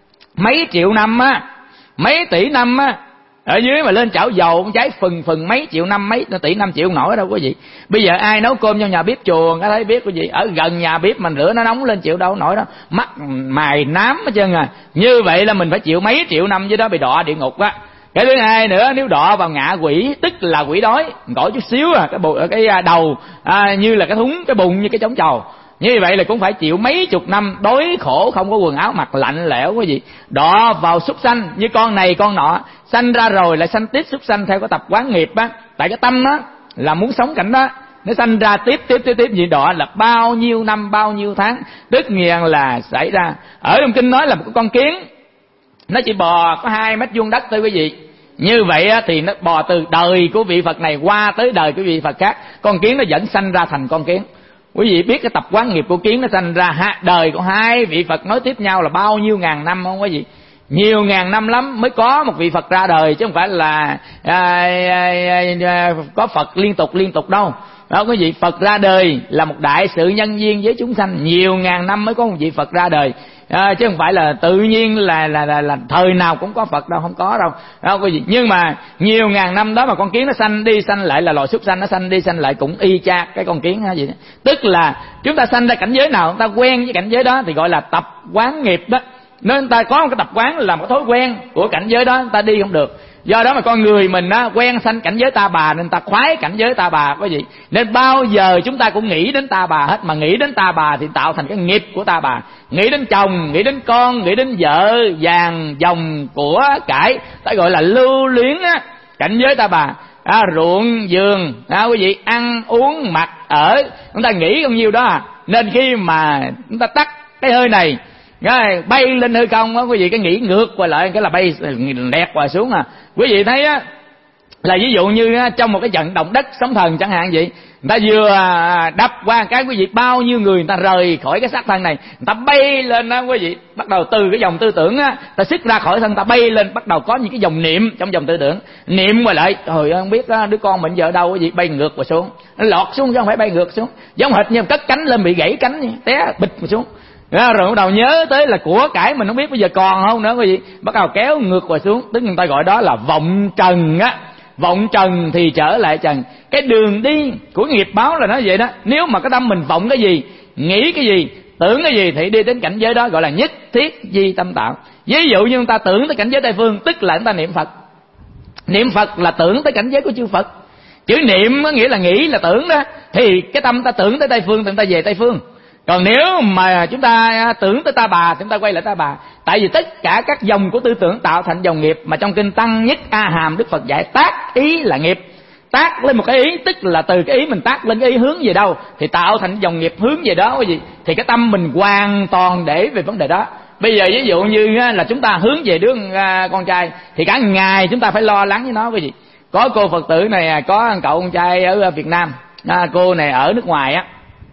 mấy triệu năm á, mấy tỷ năm á, ở dưới mà lên chảo dầu con cháy phừng phừng mấy triệu năm, mấy tỷ năm triệu nổi đâu quý vị. Bây giờ ai nấu cơm trong nhà bếp chùa có thấy biết quý vị, ở gần nhà bếp mình rửa nó nóng lên chịu đâu nổi đó, mắt mài nám hết trơn à. Như vậy là mình phải chịu mấy triệu năm với đó bị đọa địa ngục á. Cái thứ hai nữa, nếu đọa vào ngạ quỷ, tức là quỷ đói, gọi chút xíu à, cái bù, cái đầu à, như là cái thúng, cái bụng như cái trống trầu. Như vậy là cũng phải chịu mấy chục năm đói khổ, không có quần áo mặc, lạnh lẽo quý vị. Đọa vào súc sanh như con này con nọ, sanh ra rồi lại sanh tiếp súc sanh theo cái tập quán nghiệp á. Tại cái tâm đó là muốn sống cảnh đó, nó sanh ra tiếp tiếp tiếp tiếp gì đọa là bao nhiêu năm bao nhiêu tháng, tất nhiên là xảy ra. Ở trong kinh nói là một con kiến nó chỉ bò có hai mét vuông đất thôi quý vị. Như vậy thì nó bò từ đời của vị Phật này qua tới đời của vị Phật khác, con kiến nó vẫn sanh ra thành con kiến. Quý vị biết cái tập quán nghiệp của kiến nó sanh ra ha, đời của hai vị Phật nói tiếp nhau là bao nhiêu ngàn năm không quý vị? nhiều ngàn năm lắm mới có một vị Phật ra đời, chứ không phải là à, à, à, có Phật liên tục liên tục đâu. Đó, quý vị, Phật ra đời là một đại sự nhân duyên với chúng sanh, nhiều ngàn năm mới có một vị Phật ra đời, à, chứ không phải là tự nhiên là là, là là thời nào cũng có Phật đâu, không có đâu. Đó, quý vị, nhưng mà nhiều ngàn năm đó mà con kiến nó sanh đi sanh lại, là loài súc sanh nó sanh đi sanh lại cũng y chang cái con kiến gì đó. Tức là chúng ta sanh ra cảnh giới nào, chúng ta quen với cảnh giới đó thì gọi là tập quán nghiệp đó. Nên người ta có một cái tập quán là một thói quen của cảnh giới đó, người ta đi không được. Do đó mà con người mình á, quen sanh cảnh giới ta bà nên ta khoái cảnh giới ta bà, quý vị. Nên bao giờ chúng ta cũng nghĩ đến ta bà hết, mà nghĩ đến ta bà thì tạo thành cái nghiệp của ta bà. Nghĩ đến chồng, nghĩ đến con, nghĩ đến vợ, vàng, dòng, của cải, ta gọi là lưu luyến á, cảnh giới ta bà. À, ruộng vườn, à, quý vị, ăn uống mặc ở, chúng ta nghĩ bao nhiêu đó à. Nên khi mà chúng ta tắt cái hơi này, cái bay lên hư không á, quý vị, cái nghĩ ngược qua lại cái là bay đẹt qua xuống à. Quý vị thấy á, là ví dụ như á, trong một cái trận động đất sóng thần chẳng hạn vậy, người ta vừa đập qua cái, quý vị, bao nhiêu người người ta rời khỏi cái xác thân này, người ta bay lên đó, quý vị, bắt đầu từ cái dòng tư tưởng á, ta xích ra khỏi thân, ta bay lên, bắt đầu có những cái dòng niệm trong dòng tư tưởng, niệm qua lại, trời ơi, không biết đó, đứa con mình giờ ở đâu, quý vị, bay ngược qua xuống, nó lọt xuống chứ không phải bay ngược xuống, giống hệt như cất cánh lên bị gãy cánh, té bịch vào xuống. Đó, rồi bắt đầu nhớ tới là của cải mình không biết bây giờ còn không nữa, quý vị, bắt đầu kéo ngược qua xuống, tức người ta gọi đó là vọng trần á. Vọng trần thì trở lại trần. Cái đường đi của nghiệp báo là nó vậy đó. Nếu mà cái tâm mình vọng cái gì, nghĩ cái gì, tưởng cái gì thì đi đến cảnh giới đó, gọi là nhất thiết di tâm tạo. Ví dụ như người ta tưởng tới cảnh giới Tây Phương, tức là người ta niệm Phật. Niệm Phật là tưởng tới cảnh giới của chư Phật. Chữ niệm có nghĩa là nghĩ, là tưởng đó. Thì cái tâm ta tưởng tới Tây Phương thì người ta về Tây Phương. Còn nếu mà chúng ta tưởng tới ta bà thì chúng ta quay lại ta bà. Tại vì tất cả các dòng của tư tưởng tạo thành dòng nghiệp, mà trong kinh Tăng Nhất A Hàm Đức Phật dạy tác ý là nghiệp. Tác lên một cái ý, tức là từ cái ý mình tác lên cái ý hướng về đâu thì tạo thành dòng nghiệp hướng về đó, quý vị. Thì cái tâm mình hoàn toàn để về vấn đề đó. Bây giờ ví dụ như là chúng ta hướng về đứa con trai thì cả ngày chúng ta phải lo lắng với nó, quý vị. Có cô Phật tử này, có cậu con trai ở Việt Nam, cô này ở nước ngoài á,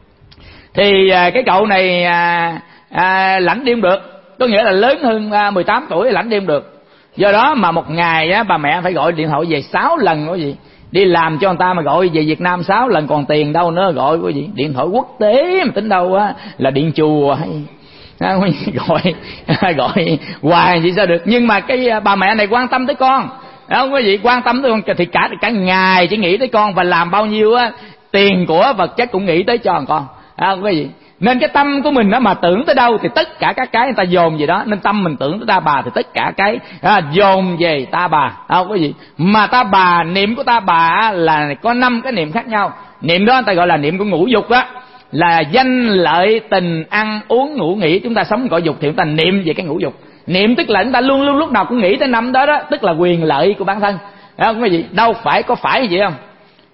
thì cái cậu này à, à, lãnh đi không được, có nghĩa là lớn hơn à, mười tám tuổi lãnh đi không được. Do đó mà một ngày á, bà mẹ phải gọi điện thoại về sáu lần, quý vị. Đi làm cho người ta mà gọi về Việt Nam sáu lần còn tiền đâu nữa gọi, quý vị. Điện thoại quốc tế mà tính đâu á là điện chùa hay à, gọi gọi hoài vậy sao được. Nhưng mà cái bà mẹ này quan tâm tới con, không, quý vị, quan tâm tới con thì cả cả ngày chỉ nghĩ tới con, và làm bao nhiêu á tiền của vật chất cũng nghĩ tới cho con. À, quý vị, nên cái tâm của mình đó mà tưởng tới đâu thì tất cả các cái người ta dồn về đó. Nên tâm mình tưởng tới ta bà thì tất cả cái à, dồn về ta bà. À, quý vị, mà ta bà, niệm của ta bà là có năm cái niệm khác nhau. Niệm đó người ta gọi là niệm của ngũ dục á, là danh lợi tình ăn uống ngủ nghỉ. Chúng ta sống gọi dục thì chúng ta niệm về cái ngũ dục. Niệm tức là chúng ta luôn luôn lúc nào cũng nghĩ tới năm đó đó, tức là quyền lợi của bản thân. À, quý vị, đâu phải có phải vậy không?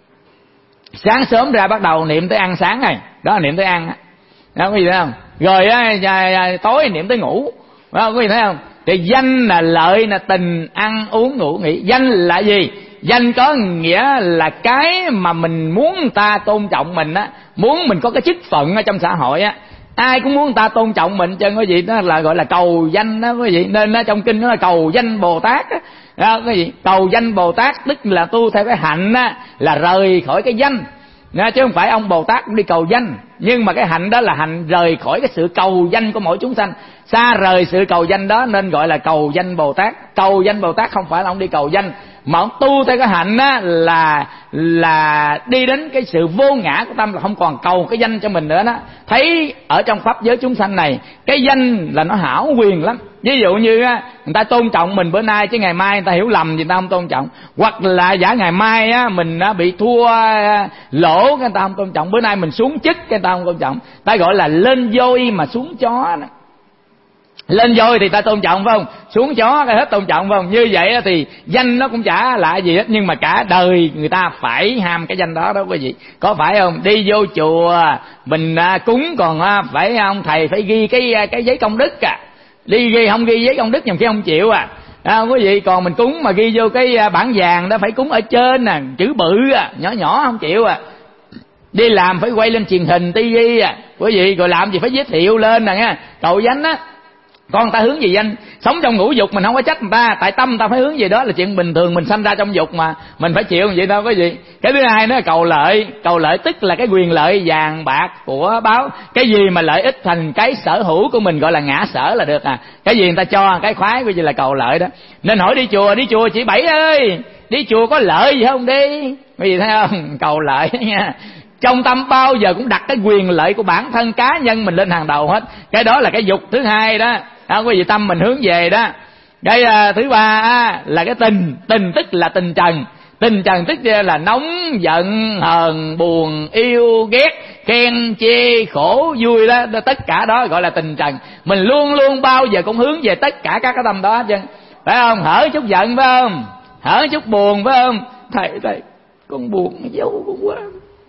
Sáng sớm ra bắt đầu niệm tới ăn sáng này, đó là niệm tới ăn, đó quý vị thấy không? Rồi á, tối niệm tới ngủ, đó quý vị thấy không? Thì danh là lợi, là tình ăn uống ngủ nghỉ. Danh là gì? Danh có nghĩa là cái mà mình muốn người ta tôn trọng mình á, muốn mình có cái chức phận ở trong xã hội á. Ai cũng muốn người ta tôn trọng mình, cho quý vị, đó là gọi là cầu danh đó quý vị. Nên đó, trong kinh nó là cầu danh Bồ Tát á. Đó, quý vị, cầu danh Bồ Tát tức là tu theo cái hạnh á, là rời khỏi cái danh. Đó, chứ không phải ông Bồ Tát cũng đi cầu danh, nhưng mà cái hạnh đó là hạnh rời khỏi cái sự cầu danh của mỗi chúng sanh, xa rời sự cầu danh đó nên gọi là cầu danh Bồ Tát. Cầu danh Bồ Tát không phải là ông đi cầu danh, mà ông tu theo cái hạnh á, là là đi đến cái sự vô ngã của tâm, là không còn cầu cái danh cho mình nữa đó. Thấy ở trong pháp giới chúng sanh này, cái danh là nó hảo quyền lắm. Ví dụ như á, người ta tôn trọng mình bữa nay, chứ ngày mai người ta hiểu lầm thì người ta không tôn trọng. Hoặc là giả ngày mai á, mình á, bị thua lỗ, người ta không tôn trọng. Bữa nay mình xuống chức, người ta không tôn trọng. Ta gọi là lên voi mà xuống chó đó. Lên voi thì ta tôn trọng phải không? Xuống chó cái hết tôn trọng phải không? Như vậy thì danh nó cũng chả lạ gì hết, nhưng mà cả đời người ta phải ham cái danh đó đó quý vị. Có phải không? Đi vô chùa mình cúng còn phải ông thầy phải ghi cái cái giấy công đức à. Đi ghi không ghi giấy công đức nhầm khi không chịu à. À, quý vị, còn mình cúng mà ghi vô cái bảng vàng đó phải cúng ở trên nè, chữ bự à, nhỏ nhỏ không chịu à. Đi làm phải quay lên truyền hình tivi à, quý vị, rồi làm gì phải giới thiệu lên nè nha, cầu danh á. Con người ta hướng về danh, sống trong ngũ dục mình không có trách người ta, tại tâm ta phải hướng về đó là chuyện bình thường, mình sanh ra trong dục mà, mình phải chịu vậy đâu có gì. Cái thứ hai nó là cầu lợi, cầu lợi tức là cái quyền lợi vàng bạc của báo, cái gì mà lợi ích thành cái sở hữu của mình gọi là ngã sở là được à. Cái gì người ta cho, cái khoái của gì là cầu lợi đó. Nên hỏi đi chùa, đi chùa chị Bảy ơi, đi chùa có lợi gì không đi? Cái gì thấy không? Cầu lợi nha. Trong tâm bao giờ cũng đặt cái quyền lợi của bản thân cá nhân mình lên hàng đầu hết. Cái đó là cái dục thứ hai đó. Không có gì tâm mình hướng về đó. Cái uh, thứ ba á, là cái tình. Tình tức là tình trần. Tình trần tức là nóng, giận, hờn, buồn, yêu, ghét, khen, chê, khổ, vui đó. Tất cả đó gọi là tình trần. Mình luôn luôn bao giờ cũng hướng về tất cả các cái tâm đó chứ. Phải không? Hở chút giận phải không? Hở chút buồn phải không? Thầy, thầy, con buồn dấu con quá.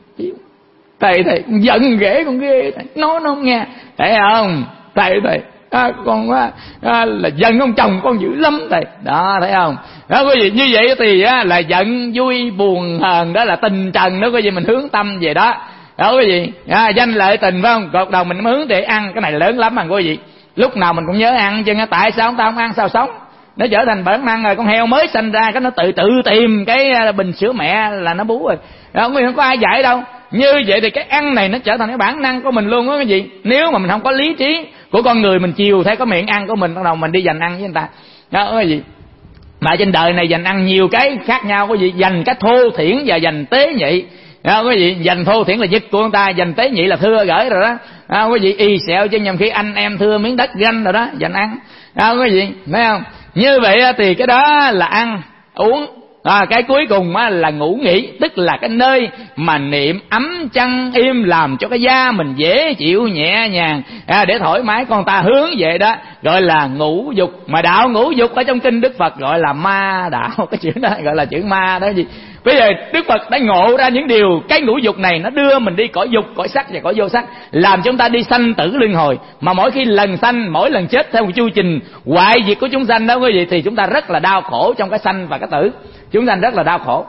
Thầy, thầy, giận ghê con ghê. Thầy, nói nó không nghe. Thấy không? Thầy, thầy. À, con á, à, là giận ông chồng con dữ lắm thầy. Đó thấy không? Đó quý vị, như vậy thì á, là giận vui buồn hờn đó là tình trần đó quý vị, mình hướng tâm về đó. Đó quý vị, à, danh lợi tình phải không? Cột đầu mình hướng để ăn, cái này lớn lắm mà quý vị. Lúc nào mình cũng nhớ ăn chứ, tại sao ta không ăn sao sống? Nó trở thành bản năng rồi, con heo mới sinh ra cái nó tự tự tìm cái bình sữa mẹ là nó bú rồi. Đó, không có ai dạy đâu. Như vậy thì cái ăn này nó trở thành cái bản năng của mình luôn đó cái gì. Nếu mà mình không có lý trí của con người, mình chiều theo cái miệng ăn của mình, bắt đầu mình đi dành ăn với người ta. Đó cái gì. Mà trên đời này dành ăn nhiều cái khác nhau, có gì dành cái thô thiển và dành tế nhị. Đó cái gì, dành thô thiển là giật của người ta, dành tế nhị là thưa gửi rồi đó. Đó cái gì, y xẹo chứ nhầm khi anh em thưa miếng đất ganh rồi đó, dành ăn. Đó cái gì, thấy không? Như vậy thì cái đó là ăn uống. À, cái cuối cùng á, là ngủ nghỉ, tức là cái nơi mà niệm ấm chăn im làm cho cái da mình dễ chịu nhẹ nhàng, à, để thoải mái. Con ta hướng về đó gọi là ngũ dục. Mà đạo ngũ dục ở trong kinh Đức Phật gọi là ma đạo. Cái chữ đó gọi là chữ ma đó gì. Bây giờ Đức Phật đã ngộ ra những điều, cái ngũ dục này nó đưa mình đi cõi dục, cõi sắc và cõi vô sắc, làm chúng ta đi sanh tử luân hồi. Mà mỗi khi lần sanh, mỗi lần chết theo một chu trình hoại diệt của chúng sanh đó quý vị, thì chúng ta rất là đau khổ trong cái sanh và cái tử. Chúng sanh rất là đau khổ.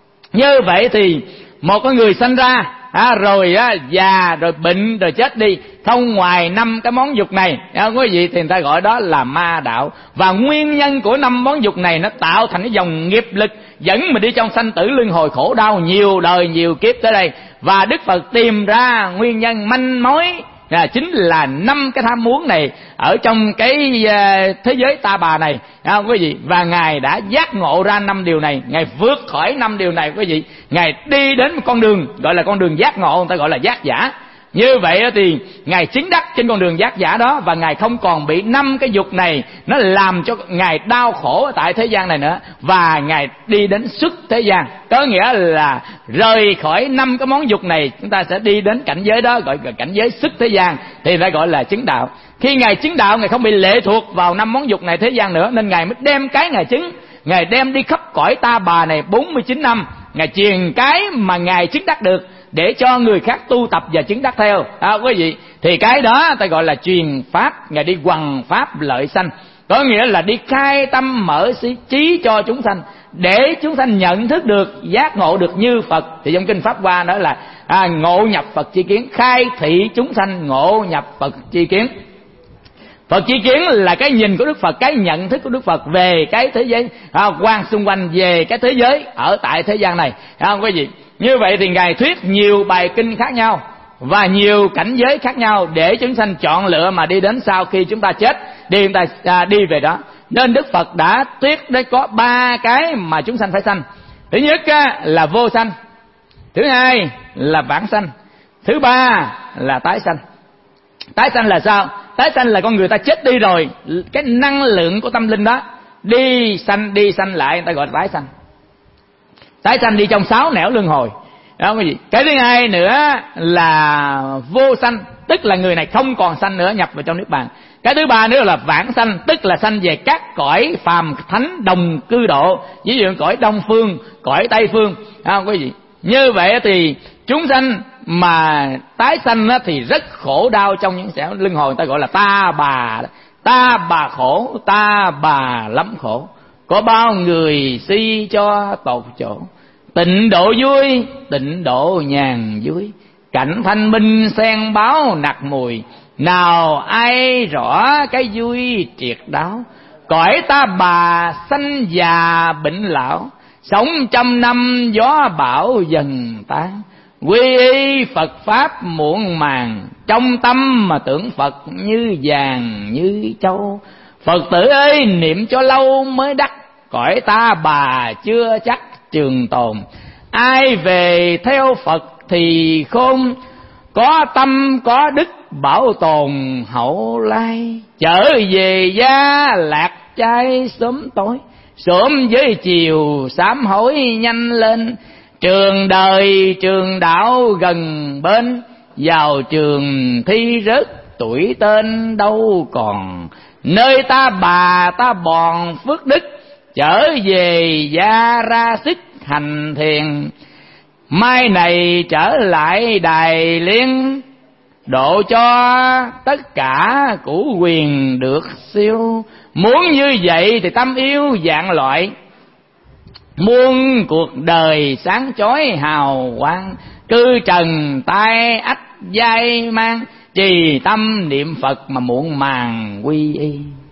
Như vậy thì một con người sanh ra à, rồi á, già rồi bệnh rồi chết đi, không ngoài năm cái món dục này à, quý vị, thì người ta gọi đó là ma đạo. Và nguyên nhân của năm món dục này nó tạo thành cái dòng nghiệp lực dẫn mình đi trong sanh tử luân hồi khổ đau nhiều đời nhiều kiếp tới đây. Và Đức Phật tìm ra nguyên nhân manh mối là chính là năm cái tham muốn này ở trong cái uh, thế giới ta bà này, không quý vị. Và ngài đã giác ngộ ra năm điều này, ngài vượt khỏi năm điều này quý vị, ngài đi đến một con đường gọi là con đường giác ngộ, người ta gọi là giác giả. Như vậy thì ngài chứng đắc trên con đường giác giả đó, và ngài không còn bị năm cái dục này nó làm cho ngài đau khổ tại thế gian này nữa, và ngài đi đến xuất thế gian. Có nghĩa là rời khỏi năm cái món dục này, chúng ta sẽ đi đến cảnh giới đó gọi là cảnh giới xuất thế gian, thì phải gọi là chứng đạo. Khi ngài chứng đạo, ngài không bị lệ thuộc vào năm món dục này thế gian nữa, nên ngài mới đem cái ngài chứng, ngài đem đi khắp cõi ta bà này bốn mươi chín năm, ngài truyền cái mà ngài chứng đắc được để cho người khác tu tập và chứng đắc theo. À, quý vị, thì cái đó ta gọi là truyền pháp, ngài đi hoằng pháp lợi sanh. Có nghĩa là đi khai tâm mở trí cho chúng sanh, để chúng sanh nhận thức được, giác ngộ được như Phật. Thì trong kinh Pháp Hoa đó là à, ngộ nhập Phật chi kiến, khai thị chúng sanh ngộ nhập Phật chi kiến. Phật chi kiến là cái nhìn của Đức Phật, cái nhận thức của Đức Phật về cái thế giới à, quan xung quanh, về cái thế giới ở tại thế gian này. À, quý vị, như vậy thì ngài thuyết nhiều bài kinh khác nhau và nhiều cảnh giới khác nhau để chúng sanh chọn lựa mà đi đến sau khi chúng ta chết, đi chúng ta à, đi về đó. Nên Đức Phật đã thuyết đấy có ba cái mà chúng sanh phải sanh. Thứ nhất á, là vô sanh, thứ hai là vãng sanh, thứ ba là tái sanh. Tái sanh là sao? Tái sanh là con người ta chết đi rồi, cái năng lượng của tâm linh đó đi sanh đi sanh lại, người ta gọi là tái sanh. Tái sanh đi trong sáu nẻo luân hồi. Đó cái gì? Cái thứ hai nữa là vô sanh, tức là người này không còn sanh nữa, nhập vào trong niết bàn. Cái thứ ba nữa là vãng sanh, tức là sanh về các cõi phàm thánh đồng cư độ, ví dụ cõi Đông phương, cõi Tây phương. Không quý vị? Như vậy thì chúng sanh mà tái sanh thì rất khổ đau trong những nẻo luân hồi, người ta gọi là ta bà. Ta bà khổ, ta bà lắm khổ. Có bao người si cho tột chỗ, tịnh độ vui, tịnh độ nhàn vui. Cảnh thanh minh sen báo nặc mùi, nào ai rõ cái vui triệt đáo. Cõi ta bà sanh già bệnh lão, sống trăm năm gió bão dần tan. Quy y Phật Pháp muộn màng, trong tâm mà tưởng Phật như vàng như châu. Phật tử ơi niệm cho lâu mới đắc, cõi ta bà chưa chắc trường tồn. Ai về theo Phật thì khôn, có tâm có đức bảo tồn hậu lai. Trở về gia lạc trai sớm tối, sớm với chiều sám hối nhanh lên. Trường đời trường đạo gần bên, vào trường thi rớt tuổi tên đâu còn. Nơi ta bà ta bòn phước đức, trở về gia ra sức hành thiền. Mai này trở lại Đài Liên, độ cho tất cả củ quyền được siêu. Muốn như vậy thì tâm yêu vạn loại, muôn cuộc đời sáng chói hào quang. Cư trần tai ách dai mang, trì tâm niệm Phật mà muộn màng quy y.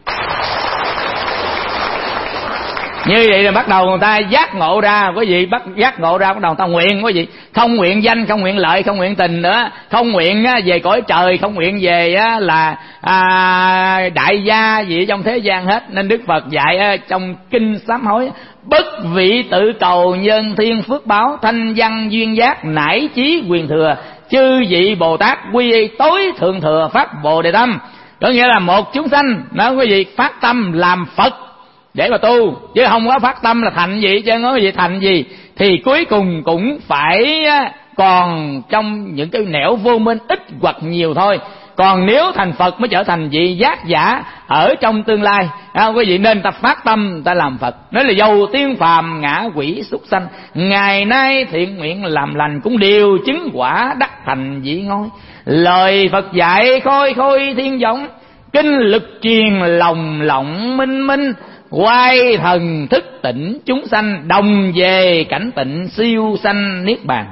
Như vậy là bắt đầu người ta giác ngộ ra, quý vị bắt giác ngộ ra bắt đầu người ta nguyện, quý vị không nguyện danh, không nguyện lợi, không nguyện tình nữa, không nguyện về cõi trời, không nguyện về là à, đại gia gì trong thế gian hết. Nên Đức Phật dạy trong kinh sám hối: bất vị tự cầu nhân thiên phước báo, thanh văn duyên giác nải chí quyền thừa. Chư vị Bồ Tát quy y tối thượng thừa pháp Bồ Đề Tâm. Có nghĩa là một chúng sanh đó quý vị phát tâm làm Phật để mà tu, chứ không có phát tâm là thành gì chứ. Nói gì thành gì thì cuối cùng cũng phải còn trong những cái nẻo vô minh ít hoặc nhiều thôi. Còn nếu thành Phật mới trở thành vị giác giả ở trong tương lai. À, quý vị nên ta phát tâm ta làm Phật. Nói là dầu tiên phàm ngã quỷ súc sanh, ngày nay thiện nguyện làm lành, cũng đều chứng quả đắc thành vị ngôi. Lời Phật dạy khôi khôi thiên giống, kinh lực truyền lòng lộng minh minh. Quay thần thức tỉnh chúng sanh, đồng về cảnh tịnh siêu sanh niết bàn.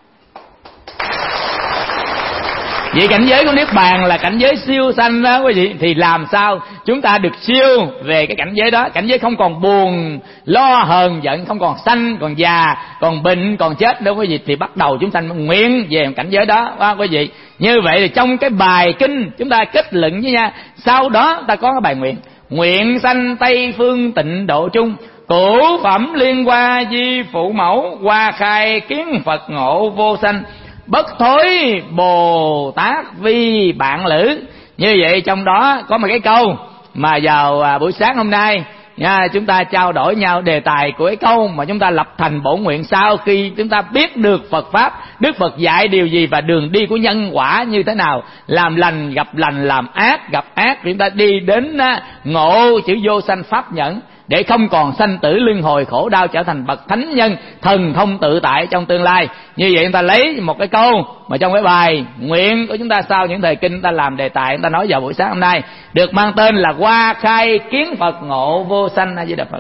Vậy cảnh giới của niết bàn là cảnh giới siêu sanh đó quý vị. Thì làm sao chúng ta được siêu về cái cảnh giới đó? Cảnh giới không còn buồn, lo, hờn giận, không còn sanh, còn già, còn bệnh, còn chết đâu quý vị. Thì bắt đầu chúng sanh nguyện về cảnh giới đó đó quý vị. Như vậy thì trong cái bài kinh chúng ta kết luận với nhau. Sau đó ta có cái bài nguyện: nguyện sanh Tây Phương tịnh độ chung, cửu phẩm liên hoa di phụ mẫu, hoa khai kiến Phật ngộ vô sanh, bất thối Bồ Tát vi bạn lữ. Như vậy trong đó có một cái câu mà vào à, buổi sáng hôm nay nha, chúng ta trao đổi nhau đề tài của cái câu mà chúng ta lập thành bổn nguyện. Sau khi chúng ta biết được Phật Pháp, Đức Phật dạy điều gì và đường đi của nhân quả như thế nào, làm lành gặp lành, làm ác gặp ác, chúng ta đi đến à, ngộ chữ vô sanh pháp nhẫn, để không còn sanh tử luân hồi khổ đau, trở thành bậc thánh nhân thần thông tự tại trong tương lai. Như vậy chúng ta lấy một cái câu mà trong cái bài nguyện của chúng ta sau những thời kinh chúng ta làm đề tài, chúng ta nói vào buổi sáng hôm nay, được mang tên là hoa khai kiến Phật ngộ vô sanh. A Di Đà Phật.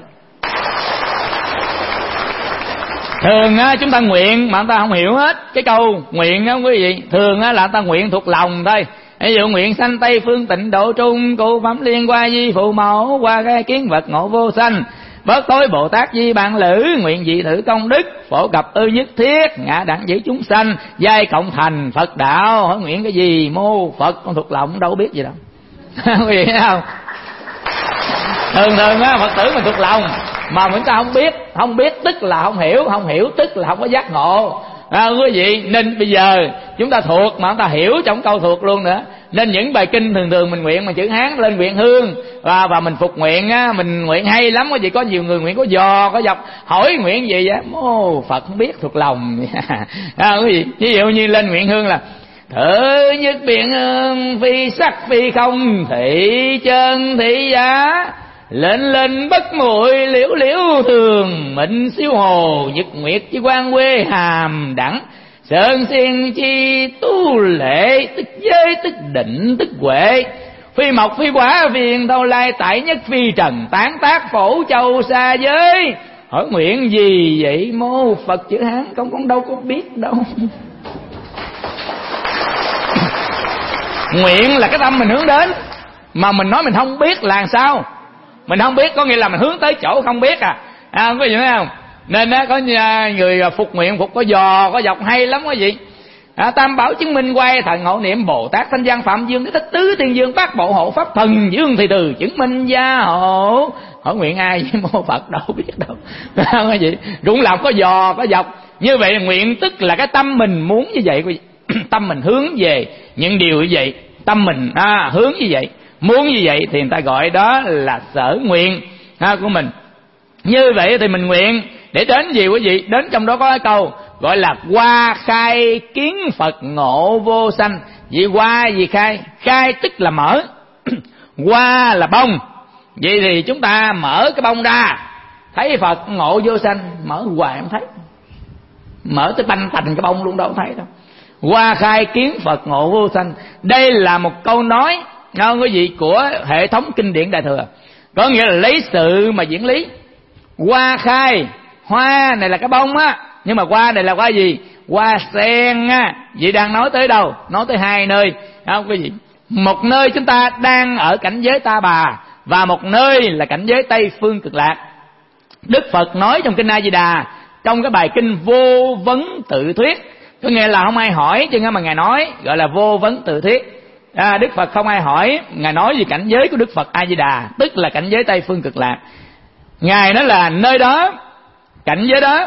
Thường á, chúng ta nguyện mà chúng ta không hiểu hết cái câu nguyện á quý vị. Thường á, là chúng ta nguyện thuộc lòng thôi. Ví dụ nguyện sanh Tây Phương tịnh độ trung, cụ phẩm liên hoa di phụ mẫu, qua cái kiến Phật ngộ vô sanh, bớt tối Bồ Tát di bạn lữ, nguyện dị thử công đức, phổ cập ư nhất thiết, ngã đẳng giữ chúng sanh, giai cộng thành Phật đạo. Hỏi nguyện cái gì mô Phật, con thuộc lòng đâu biết gì đâu. Quý vị thấy không? Thường thường á, Phật tử mình thuộc lòng mà chúng ta không biết. Không biết tức là không hiểu, không hiểu tức là không có giác ngộ. À, quý vị, nên bây giờ chúng ta thuộc mà chúng ta hiểu trong câu thuộc luôn nữa. Nên những bài kinh thường thường mình nguyện bằng chữ Hán lên nguyện hương, và và mình phục nguyện á, mình nguyện hay lắm. Quý vị, có nhiều người nguyện có dò có dọc, hỏi nguyện gì vậy, ô Phật không biết thuộc lòng. À, quý vị, ví dụ như lên nguyện hương là thử nhất biển hương, phi sắc phi không, thị chân thị giá, lên lên bất muội liễu liễu thường, mệnh siêu hồ nhật nguyệt chi quan quê hàm đẳng, sơn xiên chi tu lệ, tức giới tức định tức huệ, phi mộc phi quả viền thâu lai, tại nhất phi trần tán tác phổ châu xa giới. Hỏi nguyện gì vậy mô Phật? Chữ Hán không con đâu có biết đâu. Nguyện là cái tâm mình hướng đến, mà mình nói mình không biết là sao? Mình không biết có nghĩa là mình hướng tới chỗ không biết à, à không có gì thấy không? Nên á có người phục nguyện phục có giò có dọc hay lắm quý vị. À, Tam bảo chứng minh quay thần hộ niệm Bồ Tát Thanh Văn Phạm Dương Thích Tứ Thiên Dương Bát Bộ hộ Pháp Thần Dương thì từ chứng minh gia hộ. Hỏi nguyện ai với mô Phật đâu biết đâu. Không có gì, cũng làm có giò có dọc. Như vậy nguyện tức là cái tâm mình muốn như vậy quý vị. Tâm mình hướng về những điều như vậy, tâm mình à, hướng như vậy, muốn như vậy thì người ta gọi đó là sở nguyện ha, của mình. Như vậy thì mình nguyện để đến gì quý vị? Đến trong đó có cái câu gọi là hoa khai kiến Phật ngộ vô sanh. Vì hoa gì khai? Khai tức là mở, hoa là bông. Vậy thì chúng ta mở cái bông ra, thấy Phật ngộ vô sanh. Mở hoài không thấy, mở tới banh thành cái bông luôn đâu thấy đâu. Hoa khai kiến Phật ngộ vô sanh, đây là một câu nói ngon quý vị của hệ thống kinh điển Đại Thừa, có nghĩa là lấy sự mà diễn lý. Hoa khai, hoa này là cái bông á, nhưng mà hoa này là hoa gì? Hoa sen á. Vậy đang nói tới đâu? Nói tới hai nơi, không quý vị? Một nơi chúng ta đang ở cảnh giới Ta Bà, và một nơi là cảnh giới Tây Phương Cực Lạc. Đức Phật nói trong kinh A Di Đà, trong cái bài kinh Vô Vấn Tự Thuyết, có nghĩa là không ai hỏi chứ mà ngài nói, gọi là Vô Vấn Tự Thuyết. À, Đức Phật không ai hỏi, ngài nói về cảnh giới của Đức Phật A Di Đà, tức là cảnh giới Tây Phương Cực Lạc. Ngài nói là nơi đó, cảnh giới đó,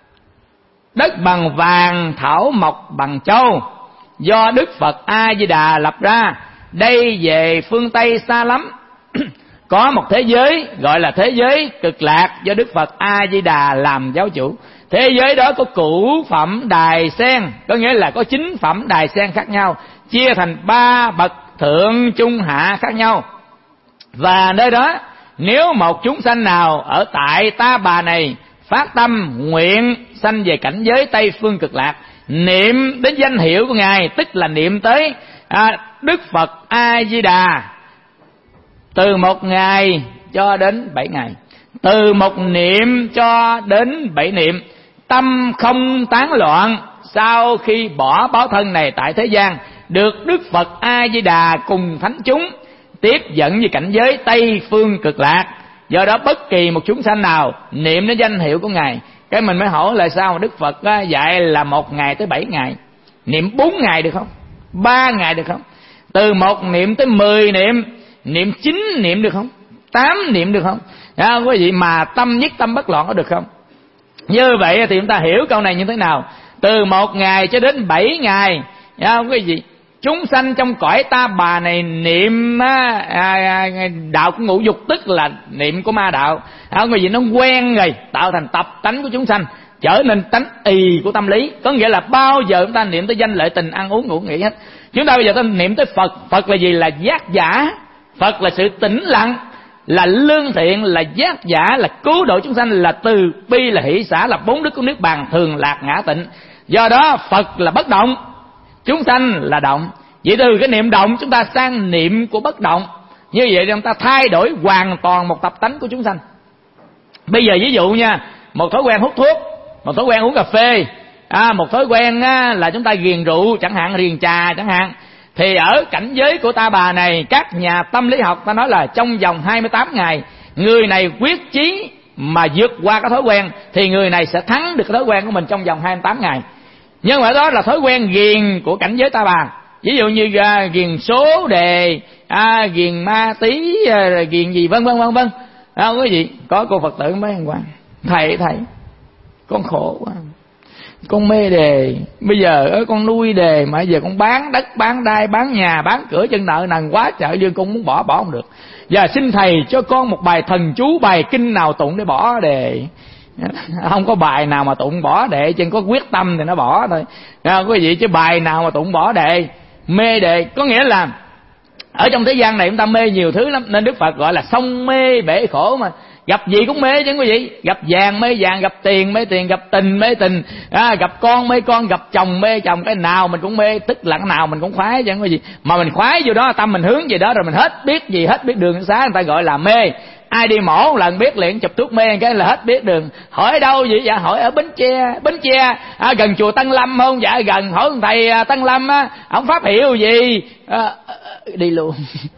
đất bằng vàng, thảo mộc bằng châu, do Đức Phật A Di Đà lập ra. Đây về phương Tây xa lắm. Có một thế giới gọi là thế giới Cực Lạc, do Đức Phật A Di Đà làm giáo chủ. Thế giới đó có cửu phẩm đài sen, có nghĩa là có chín phẩm đài sen khác nhau, chia thành ba bậc thượng trung hạ khác nhau. Và nơi đó nếu một chúng sanh nào ở tại Ta Bà này phát tâm nguyện sanh về cảnh giới Tây Phương Cực Lạc, niệm đến danh hiệu của ngài, tức là niệm tới à, Đức Phật A Di Đà, từ một ngày cho đến bảy ngày, từ một niệm cho đến bảy niệm, tâm không tán loạn. Sau khi bỏ báo thân này tại thế gian, được Đức Phật A Di Đà cùng thánh chúng tiếp dẫn về cảnh giới Tây Phương Cực Lạc. Do đó bất kỳ một chúng sanh nào niệm đến danh hiệu của ngài, cái mình mới hỏi là sao mà Đức Phật dạy là một ngày tới bảy ngày, niệm bốn ngày được không? Ba ngày được không? Từ một niệm tới mười niệm, niệm chín niệm được không? Tám niệm được không? À, quý vị mà tâm nhất tâm bất loạn có được không? Như vậy thì chúng ta hiểu câu này như thế nào? Từ một ngày cho đến bảy ngày, à, quý vị, chúng sanh trong cõi Ta Bà này niệm à, à, đạo của ngũ dục, tức là niệm của ma đạo. À, quý vị, nó quen rồi, tạo thành tập tánh của chúng sanh, trở nên tánh ì của tâm lý. Có nghĩa là bao giờ chúng ta niệm tới danh lợi tình ăn uống ngủ nghỉ hết. Chúng ta bây giờ ta niệm tới Phật. Phật là gì? Là giác giả. Phật là sự tĩnh lặng, là lương thiện, là giác giả, là cứu độ chúng sanh, là từ bi, là hỷ xả, là bốn đức của nước bàn, thường lạc ngã tịnh. Do đó Phật là bất động, chúng sanh là động. Vậy từ cái niệm động chúng ta sang niệm của bất động. Như vậy chúng ta thay đổi hoàn toàn một tập tánh của chúng sanh. Bây giờ ví dụ nha, một thói quen hút thuốc, một thói quen uống cà phê, à, một thói quen á, là chúng ta ghiền rượu chẳng hạn, ghiền trà chẳng hạn. Thì ở cảnh giới của Ta Bà này, các nhà tâm lý học ta nói là trong vòng hai mươi tám ngày, người này quyết chí mà vượt qua cái thói quen thì người này sẽ thắng được cái thói quen của mình trong vòng hai mươi tám ngày. Nhưng mà đó là thói quen ghiền của cảnh giới Ta Bà. Ví dụ như à, ghiền số đề, à, ghiền ma tí, à, ghiền gì vân vân vân vân. À, quý vị, có cô Phật tử mấy hôm qua, thầy thầy con khổ quá, con mê đề, bây giờ con nuôi đề mà giờ con bán đất, bán đai, bán nhà, bán cửa, chân nợ nần quá trời, dương con muốn bỏ bỏ không được. Giờ xin thầy cho con một bài thần chú, bài kinh nào tụng để bỏ đề. Không có bài nào mà tụng bỏ đệ, chân có quyết tâm thì nó bỏ thôi. À, quý vị, chứ bài nào mà tụng bỏ đệ, mê đệ. Có nghĩa là ở trong thế gian này chúng ta mê nhiều thứ lắm, nên Đức Phật gọi là sông mê bể khổ mà. Gặp gì cũng mê chứ quý vị, gặp vàng mê vàng, gặp tiền mê tiền, gặp tình mê tình, à, gặp con mê con, gặp chồng mê chồng, cái nào mình cũng mê, tức là cái nào mình cũng khoái chứ quý vị. Mà mình khoái vô đó, tâm mình hướng về đó rồi mình hết biết gì, hết biết đường xá, người ta gọi là mê. ai đi mổ một lần biết liền, chụp thuốc mê cái là hết biết đường. Hỏi đâu vậy? Dạ hỏi ở Bến Tre. Bến Tre à, gần chùa Tân Lâm không? Dạ gần. Hỏi thầy Tân Lâm á, ông pháp hiệu gì? À, đi luôn.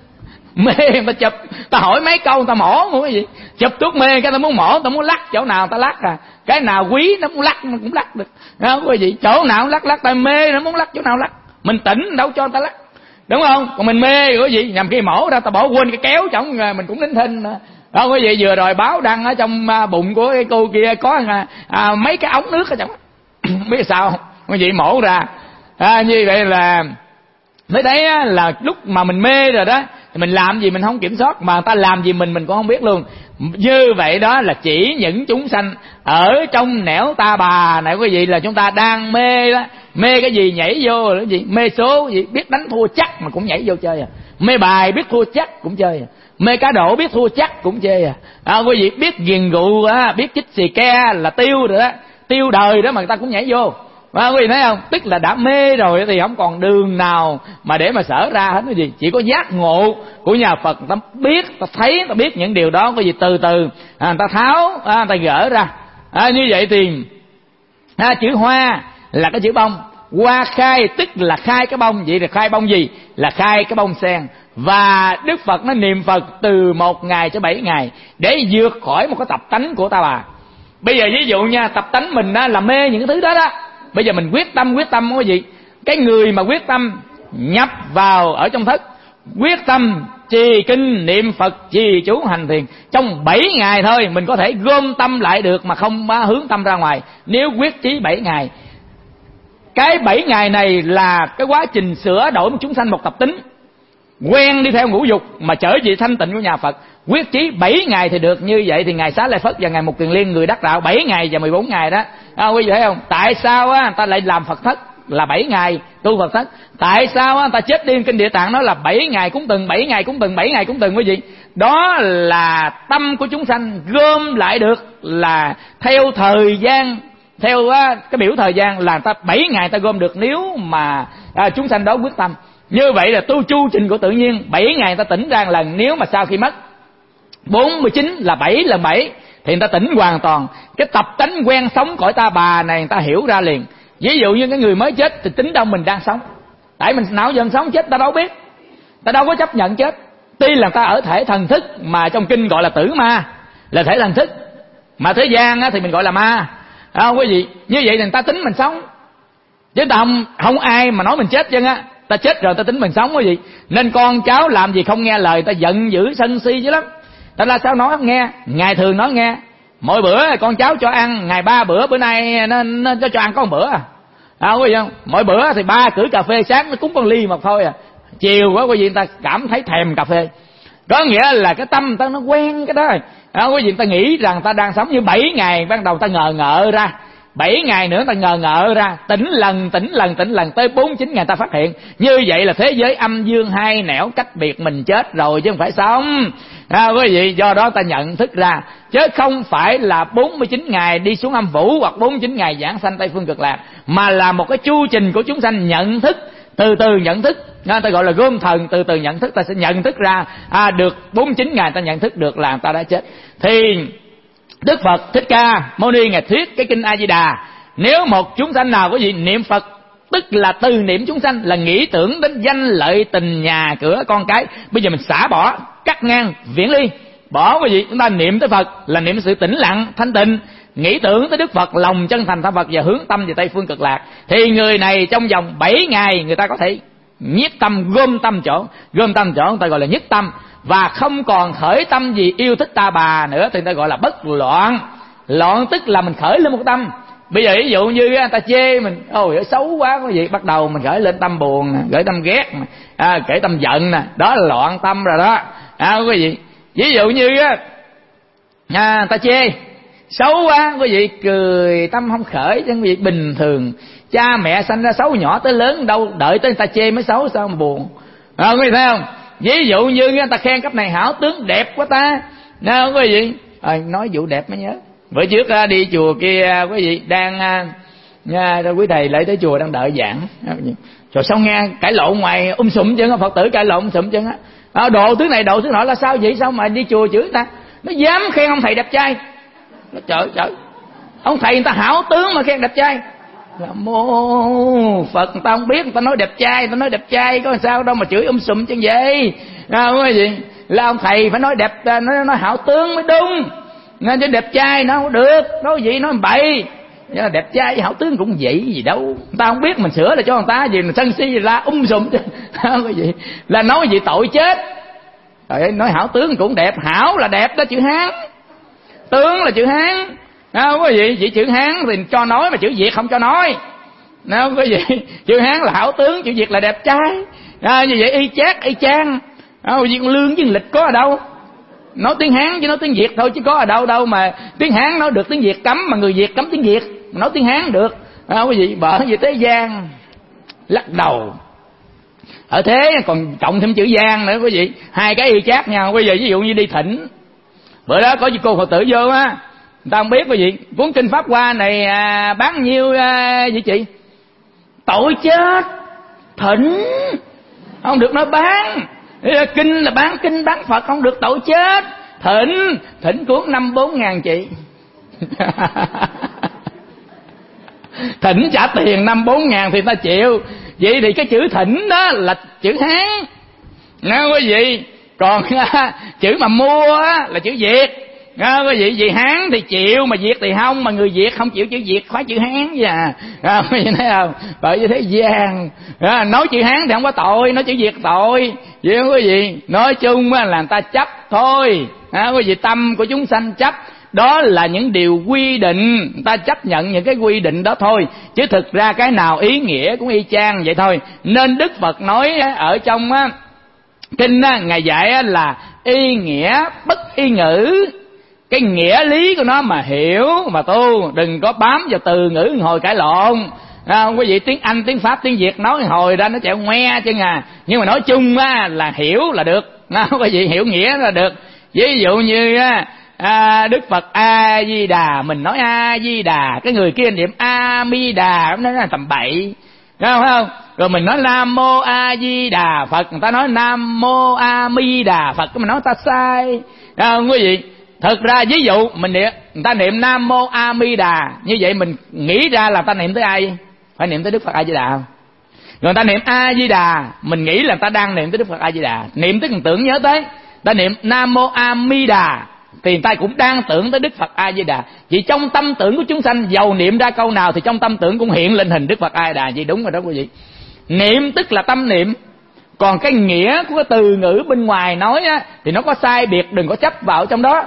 Mê người ta chụp, ta hỏi mấy câu người ta mổ muốn cái gì? Chụp thuốc mê cái ta muốn mổ, ta muốn lắc chỗ nào ta lắc à. Cái nào quý nó muốn lắc nó cũng lắc được. Không có gì, chỗ nào lắc lắc, ta mê nó muốn lắc chỗ nào lắc. Mình tỉnh đâu cho người ta lắc. Đúng không? Còn mình mê rồi gì? Nhằm khi mổ ra ta bỏ quên cái kéo chổng mình cũng nín thinh. Không có gì, vừa rồi báo đăng ở trong bụng của cái cô kia có à, mấy cái ống nước ở trong. Biết sao không? Có gì mổ ra. À, như vậy là mới thấy là lúc mà mình mê rồi đó thì mình làm gì mình không kiểm soát, mà người ta làm gì mình mình cũng không biết luôn. Như vậy đó là chỉ những chúng sanh ở trong nẻo ta bà này quý vị là chúng ta đang mê đó. Mê cái gì nhảy vô là cái gì? Mê số gì? Biết đánh thua chắc mà cũng nhảy vô chơi à. Mê bài biết thua chắc cũng chơi à. Mê cá độ biết thua chắc cũng chơi à. À quý vị biết ghiền rượu á, biết chích xì ke là tiêu rồi đó, tiêu đời đó mà người ta cũng nhảy vô. À, quý vị thấy không? Tức là đã mê rồi thì không còn đường nào mà để mà sở ra hết cái gì. Chỉ có giác ngộ của nhà Phật, ta biết, ta thấy, ta biết những điều đó. Có gì từ từ à, người ta tháo, à, người ta gỡ ra. À, như vậy thì à, chữ hoa là cái chữ bông. Hoa khai tức là khai cái bông. Vậy là khai bông gì? Là khai cái bông sen. Và Đức Phật nó niệm Phật từ một ngày cho bảy ngày để vượt khỏi một cái tập tánh của ta bà. Bây giờ ví dụ nha, tập tánh mình á, là mê những cái thứ đó đó. Bây giờ mình quyết tâm, quyết tâm có gì? Cái người mà quyết tâm nhập vào ở trong thất, quyết tâm trì kinh niệm Phật, trì chú hành thiền, trong bảy ngày thôi mình có thể gom tâm lại được mà không hướng tâm ra ngoài. Nếu quyết chí bảy ngày, cái bảy ngày này là cái quá trình sửa đổi một chúng sanh một tập tính quen đi theo ngũ dục mà trở về thanh tịnh của nhà Phật. Quyết chí bảy ngày thì được. Như vậy thì ngày Xá Lợi Phất và ngày Mục Kiền Liên người đắc đạo bảy ngày và mười bốn ngày đó. À, quý vị thấy không? Tại sao á người ta lại làm Phật thất là bảy ngày tu Phật thất? Tại sao á người ta chết đi kinh Địa Tạng nói là bảy ngày cúng từng, bảy ngày cúng từng, bảy ngày cúng từng quý vị? Đó là tâm của chúng sanh gom lại được là theo thời gian, theo á, cái biểu thời gian là ta bảy ngày ta gom được nếu mà à, chúng sanh đó quyết tâm. Như vậy là tu chu trình của tự nhiên, bảy ngày ta tỉnh ra một lần. Nếu mà sau khi mất bốn mươi chín là bảy lần bảy thì người ta tỉnh hoàn toàn. Cái tập tánh quen sống cõi ta bà này người ta hiểu ra liền. Ví dụ như cái người mới chết thì tính đâu mình đang sống. Tại mình não dân sống chết ta đâu biết, ta đâu có chấp nhận chết. Tuy là ta ở thể thần thức mà trong kinh gọi là tử ma, là thể thần thức, mà thế gian á, thì mình gọi là ma. À, quý vị, như vậy thì người ta tính mình sống, chứ ta không, không ai mà nói mình chết chân á. Ta chết rồi ta tính mình sống quý vị. Nên con cháu làm gì không nghe lời ta giận dữ sân si dữ lắm. Ta là sao nói không nghe, ngày thường nói nghe. Mỗi bữa con cháu cho ăn, ngày ba bữa, bữa nay nó, nó cho, cho ăn có một bữa à. À quý vị không? Mỗi bữa thì ba cử cà phê, sáng nó cúng con ly một thôi à. Chiều quá quý vị người ta cảm thấy thèm cà phê. Có nghĩa là cái tâm người ta nó quen cái đó rồi. À, quý vị người ta nghĩ rằng ta đang sống như bảy ngày, ban đầu ta ngờ ngợ ra. Bảy ngày nữa ta ngờ ngợ ra, tỉnh lần, tỉnh lần, tỉnh lần, tới bốn mươi chín ngày ta phát hiện. Như vậy là thế giới âm dương hai nẻo cách biệt, mình chết rồi chứ không phải sống. À, quý vị, do đó ta nhận thức ra, chứ không phải là bốn mươi chín ngày đi xuống âm phủ hoặc bốn mươi chín ngày giảng sanh Tây Phương Cực Lạc, mà là một cái chu trình của chúng sanh nhận thức, từ từ nhận thức. À, ta gọi là gom thần, từ từ nhận thức, ta sẽ nhận thức ra à, được bốn mươi chín ngày ta nhận thức được là ta đã chết. Thì Đức Phật Thích Ca Mâu Ni ngài thuyết cái kinh A Di Đà, nếu một chúng sanh nào có gì niệm Phật, tức là từ niệm chúng sanh là nghĩ tưởng đến danh lợi tình nhà cửa con cái. Bây giờ mình xả bỏ, cắt ngang, viễn ly, bỏ cái gì? Chúng ta niệm tới Phật là niệm sự tĩnh lặng, thanh tịnh, nghĩ tưởng tới Đức Phật, lòng chân thành thăm Phật và hướng tâm về Tây Phương Cực Lạc. Thì người này trong vòng bảy ngày người ta có thể nhiếp tâm, gom tâm chỗ, gom tâm chỗ người ta gọi là nhất tâm, và không còn khởi tâm gì yêu thích ta bà nữa thì người ta gọi là bất loạn. Loạn tức là mình khởi lên một tâm. Bây giờ ví dụ như người ta chê mình, ôi xấu quá cái gì, bắt đầu mình khởi lên tâm buồn nè, khởi tâm ghét nè, à, khởi tâm giận nè, đó là loạn tâm rồi đó. À, quý vị, ví dụ như á, à, ta chê xấu quá, quý vị cười tâm không khởi, chứ quý vị bình thường. Cha mẹ sanh ra xấu nhỏ tới lớn đâu đợi tới người ta chê mới xấu sao mà buồn. À, quý vị thấy không? Ví dụ như người ta khen cấp này hảo tướng đẹp quá ta, nghe không quý vị? À, nói vụ đẹp mới nhớ. Bữa trước đi chùa kia quý vị đang nha, quý thầy lại tới chùa đang đợi giảng. Rồi sao nghe cãi lộn ngoài um sùm chứ, Phật tử cãi lộn um sùm chứ á. À, đồ thứ này đồ thứ nọ là sao vậy? Sao mà đi chùa chửi ta? nó dám khen ông thầy đẹp trai. Nó trời trời, ông thầy người ta hảo tướng mà khen đẹp trai. Mô Phật, người ta không biết, người ta nói đẹp trai, người ta nói đẹp trai có sao đâu mà chửi um sùm chân vậy. Không cái gì là ông thầy phải nói đẹp, nói nói hảo tướng mới đúng. Nên chứ đẹp trai nó không được, nói gì nói bậy. Nhưng mà đẹp trai với hảo tướng cũng vậy gì đâu. Người ta không biết mình sửa là cho người ta gì, mình sân si gì ra um sùm chứ. Không cái gì là nói gì tội chết. Rồi nói hảo tướng cũng đẹp, hảo là đẹp đó, chữ Hán. Tướng là chữ Hán. Không có gì, chỉ chữ Hán thì cho nói mà chữ Việt không cho nói. Không có gì, chữ Hán là hảo tướng, chữ Việt là đẹp trai. À, như vậy y chát y chang. Không có gì, con Lương với Lịch có ở đâu. Nói tiếng Hán chứ nói tiếng Việt thôi chứ có ở đâu đâu mà tiếng Hán nói được tiếng Việt cấm mà người Việt cấm tiếng Việt. Nói tiếng Hán được. Không có gì, bởi vì thế gian lắc đầu. Ở thế còn cộng thêm chữ gian nữa quý vị, hai cái y chát nhau. Bây giờ ví dụ như đi thỉnh, bữa đó có cô Phật tử vô á, người ta không biết quý vị, cuốn kinh Pháp Hoa này à, bán nhiêu à, vậy chị? Tội chết, thỉnh không được nói bán. Kinh là bán kinh bán Phật, không được tội chết. Thỉnh, thỉnh cuốn năm bốn ngàn chị. Thỉnh trả tiền năm bốn ngàn thì ta chịu. Vậy thì cái chữ thỉnh đó là chữ Hán, nghe quý vị. Còn chữ mà mua á là chữ Việt, nghe quý vị. Vì Hán thì chịu mà Việt thì không, mà người Việt không chịu chữ Việt khóa chữ Hán vậy à. À, quý vị thấy không? Bởi vì thế gian à, nói chữ Hán thì không có tội, nói chữ Việt tội. Vậy không quý vị, nói chung là người ta chấp thôi. À, quý vị, tâm của chúng sanh chấp, đó là những điều quy định, người ta chấp nhận những cái quy định đó thôi, chứ thực ra cái nào ý nghĩa cũng y chang vậy thôi. Nên Đức Phật nói ở trong á, kinh á, ngài dạy á, là y nghĩa bất y ngữ. Cái nghĩa lý của nó mà hiểu mà tu, đừng có bám vào từ ngữ hồi cãi lộn. À, quý vị, tiếng Anh, tiếng Pháp, tiếng Việt nói hồi ra nó chạy ngoe chứ à. Nhưng mà nói chung á, là hiểu là được. À, quý vị, hiểu nghĩa là được. Ví dụ như á, à, Đức Phật A Di Đà, mình nói A Di Đà, cái người kia niệm A Mi Đà, nó nói là tầm bậy, đúng không? Rồi mình nói Nam Mô A Di Đà Phật, người ta nói Nam Mô A Mi Đà Phật, mình nói ta sai, đúng không quý vị? Thực ra ví dụ mình niệm, người ta niệm Nam Mô A Mi Đà, như vậy mình nghĩ ra là ta niệm tới ai? Phải niệm tới Đức Phật A Di Đà không? Rồi người ta niệm A Di Đà, mình nghĩ là ta đang niệm tới Đức Phật A Di Đà. Niệm tới cần tưởng nhớ tới, ta niệm Nam Mô A Mi Đà thì người ta cũng đang tưởng tới Đức Phật A Di Đà. Vì trong tâm tưởng của chúng sanh, dầu niệm ra câu nào thì trong tâm tưởng cũng hiện lên hình Đức Phật A Di Đà. Vậy đúng rồi đó quý vị. Niệm tức là tâm niệm. Còn cái nghĩa của cái từ ngữ bên ngoài nói á, thì nó có sai biệt, đừng có chấp vào trong đó.